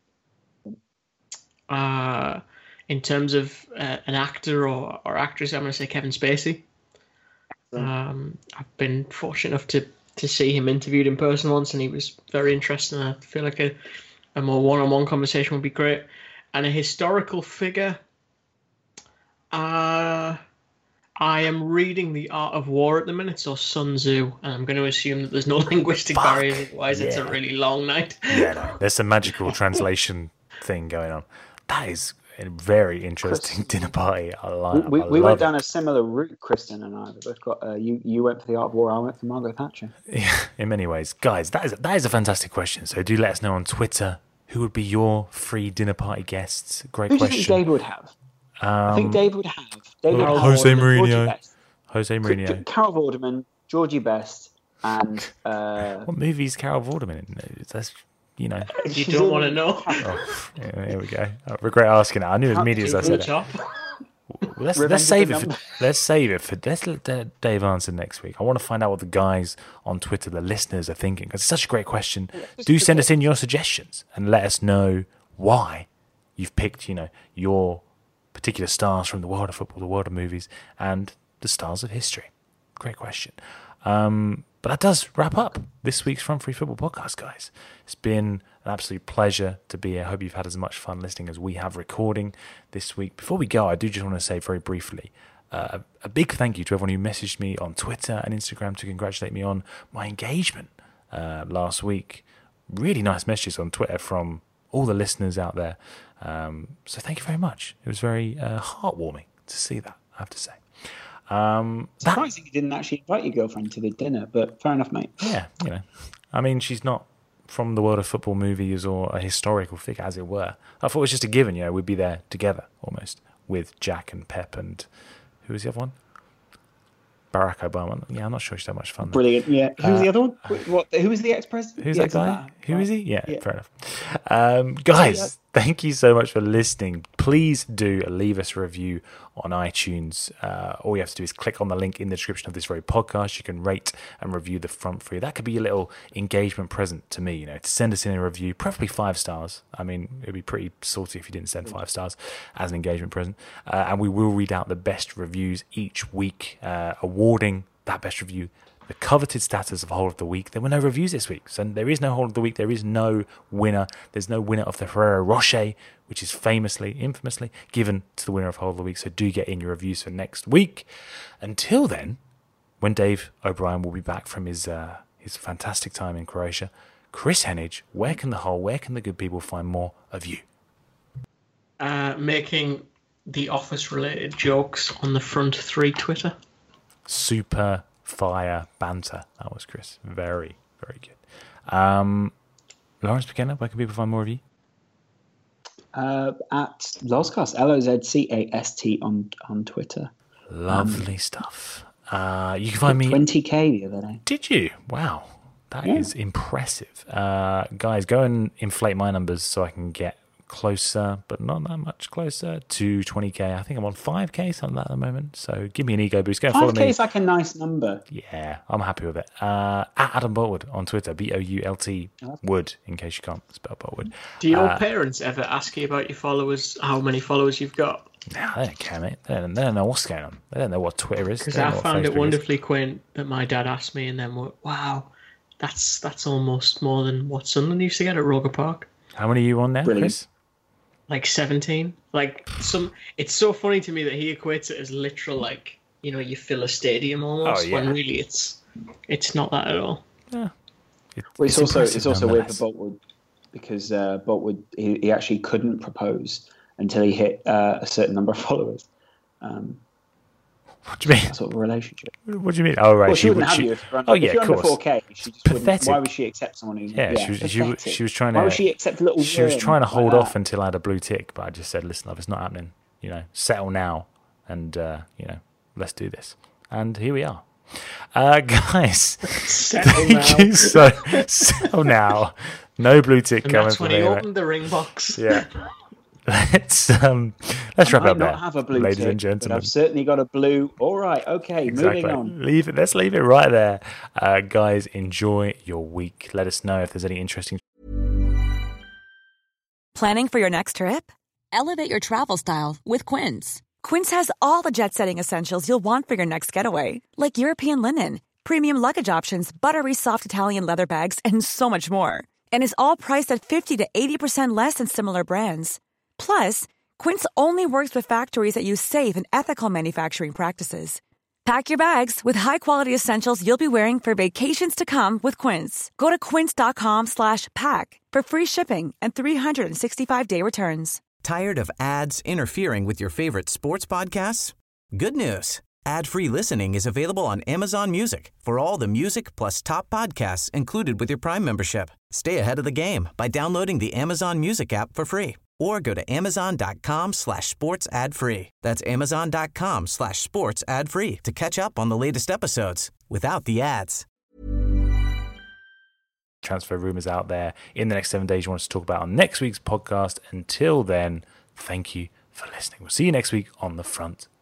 Uh, in terms of uh, an actor or, or actress, I'm gonna say Kevin Spacey. Um, I've been fortunate enough to, to see him interviewed in person once, and he was very interesting. I feel like a, a more one-on-one conversation would be great. And a historical figure. Uh, I am reading The Art of War at the minute, so Sun Tzu, and I'm going to assume that there's no linguistic Fuck. barriers, otherwise it's a Yeah. really long night. Yeah, no, there's some magical translation thing going on. That is a very interesting dinner party. I like. We, I we love went it. down a similar route, Kristen and I. We've got uh, you. You went for the Art of War. I went for Margaret Thatcher. Yeah, in many ways, guys. That is that is a fantastic question. So do let us know on Twitter who would be your free dinner party guests. Great Who do you think question. Dave would have? I Um, think Dave would have David well, Howard, Jose Georgie Mourinho. Best, Jose Ca- Mourinho. Carol Vorderman, Georgie Best, and uh, What movie is Carol Vorderman in? That's you know. You she's don't in- want to know. Oh, yeah, here we go. I regret asking it. I knew as immediately as I said it. Top. Well, let's Revenge let's of save the it. For, Number. let's save it for. Let's let Da- Dave answer next week. I want to find out what the guys on Twitter, the listeners, are thinking because it's such a great question. Do send us in your suggestions and let us know why you've picked. You know your particular stars from the world of football, the world of movies, and the stars of history. Great question. Um, but that does wrap up this week's Front Free Football podcast, guys. It's been an absolute pleasure to be here. I hope you've had as much fun listening as we have recording this week. Before we go, I do just want to say very briefly uh, a big thank you to everyone who messaged me on Twitter and Instagram to congratulate me on my engagement uh, last week. Really nice messages on Twitter from all the listeners out there. Um, so thank you very much. It was very uh, heartwarming to see that, I have to say. Um, that, surprising you didn't actually invite your girlfriend to the dinner, but fair enough, mate. yeah, you know, I mean, she's not from the world of football movies or a historical figure, as it were. I thought it was just a given, you know, we'd be there together almost with Jack and Pep and who was the other one? Barack Obama. Yeah, I'm not sure she's that much fun. Though. Brilliant. Yeah. Who was Uh, the other one? What? Who was the ex-president? Who's The that guy? ex- Who is he? Yeah, Yeah. fair enough. Um, guys, thank you so much for listening. Please do leave us a review on iTunes. Uh, all you have to do is click on the link in the description of this very podcast. You can rate and review the Front Free. That could be a little engagement present to me, you know, to send us in a review, preferably five stars. I mean, it'd be pretty salty if you didn't send five stars as an engagement present. Uh, and we will read out the best reviews each week, uh, awarding that best review the coveted status of Whole of the Week. There were no reviews this week, so there is no Whole of the Week. There is no winner. There's no winner of the Ferrero Rocher, which is famously, infamously given to the winner of Whole of the Week. So do get in your reviews for next week. Until then, when Dave O'Brien will be back from his uh, his fantastic time in Croatia, Chris Henage, where can the whole, where can the good people find more of you? Uh, making the Office-related jokes on the Front Three Twitter. Super fire banter. That was Chris. Very, very good. Um, Lawrence McKenna, where can people find more of you? Uh, at Lozcast, L O Z C A S T on on Twitter. Lovely stuff. Uh, you can find me. twenty K the other day. Did you? Wow. That is Yeah. impressive. Uh, guys, go and inflate my numbers so I can get closer, but not that much closer, to twenty K. I think I'm on five K, something like that at the moment. So give me an ego boost. Go and follow five K me. is like a nice number. Yeah, I'm happy with it. Uh, at Adam Boltwood on Twitter, B O U L T Wood, in case you can't spell Boltwood. Do your Uh, parents ever ask you about your followers, how many followers you've got? No, they don't care, mate. They don't, they don't know what's going on. They don't know what Twitter is. Because They don't I know what found it Facebook is. wonderfully quaint that my dad asked me and then went, wow, that's that's almost more than what Sunderland used to get at Roker Park. How many are you on now, Brilliant. Chris? Like seventeen. Like some it's so funny to me that he equates it as literal like you know, you fill a stadium almost. Oh, yeah. When really it's it's not that at all. Yeah. It, Well, it's, it's also it's also weird nonetheless. for Boltwood because uh, Boltwood he, he actually couldn't propose until he hit uh, a certain number of followers. Um, What do you mean? that sort of a relationship. What do you mean? Oh, right. Well, she, wouldn't would- have she- you if you're under, Oh, if yeah, you're of under course. four K. She just Pathetic. wouldn't. Why would she accept someone who? Yeah, she was. She, was- pathetic. she was trying to. Why would she accept a little? She was worm trying to like hold that? off until I had a blue tick, but I just said, "Listen, love, it's not happening. You know, settle now, and uh, you know, let's do this." And here we are, uh, guys. Settle Thank now. you so. Settle now. No blue tick And coming that's from when he me. opened the ring box. Yeah. Let's um. Let's I wrap it might up not there, have a blue ladies tick, and but gentlemen. I've certainly got a blue. All right, okay, Exactly. moving on. Leave it. Let's leave it right there, uh, guys. Enjoy your week. Let us know if there's any interesting. Planning for your next trip? Elevate your travel style with Quince. Quince has all the jet-setting essentials you'll want for your next getaway, like European linen, premium luggage options, buttery soft Italian leather bags, and so much more. And is all priced at fifty to eighty percent less than similar brands. Plus, Quince only works with factories that use safe and ethical manufacturing practices. Pack your bags with high-quality essentials you'll be wearing for vacations to come with Quince. Go to quince.com slash pack for free shipping and three sixty-five day returns. Tired of ads interfering with your favorite sports podcasts? Good news. Ad-free listening is available on Amazon Music for all the music plus top podcasts included with your Prime membership. Stay ahead of the game by downloading the Amazon Music app for free or go to amazon.com slash sports ad free. That's amazon.com slash sports ad free to catch up on the latest episodes without the ads. Transfer rumors out there in the next seven days you want us to talk about on next week's podcast. Until then, thank you for listening. We'll see you next week on the front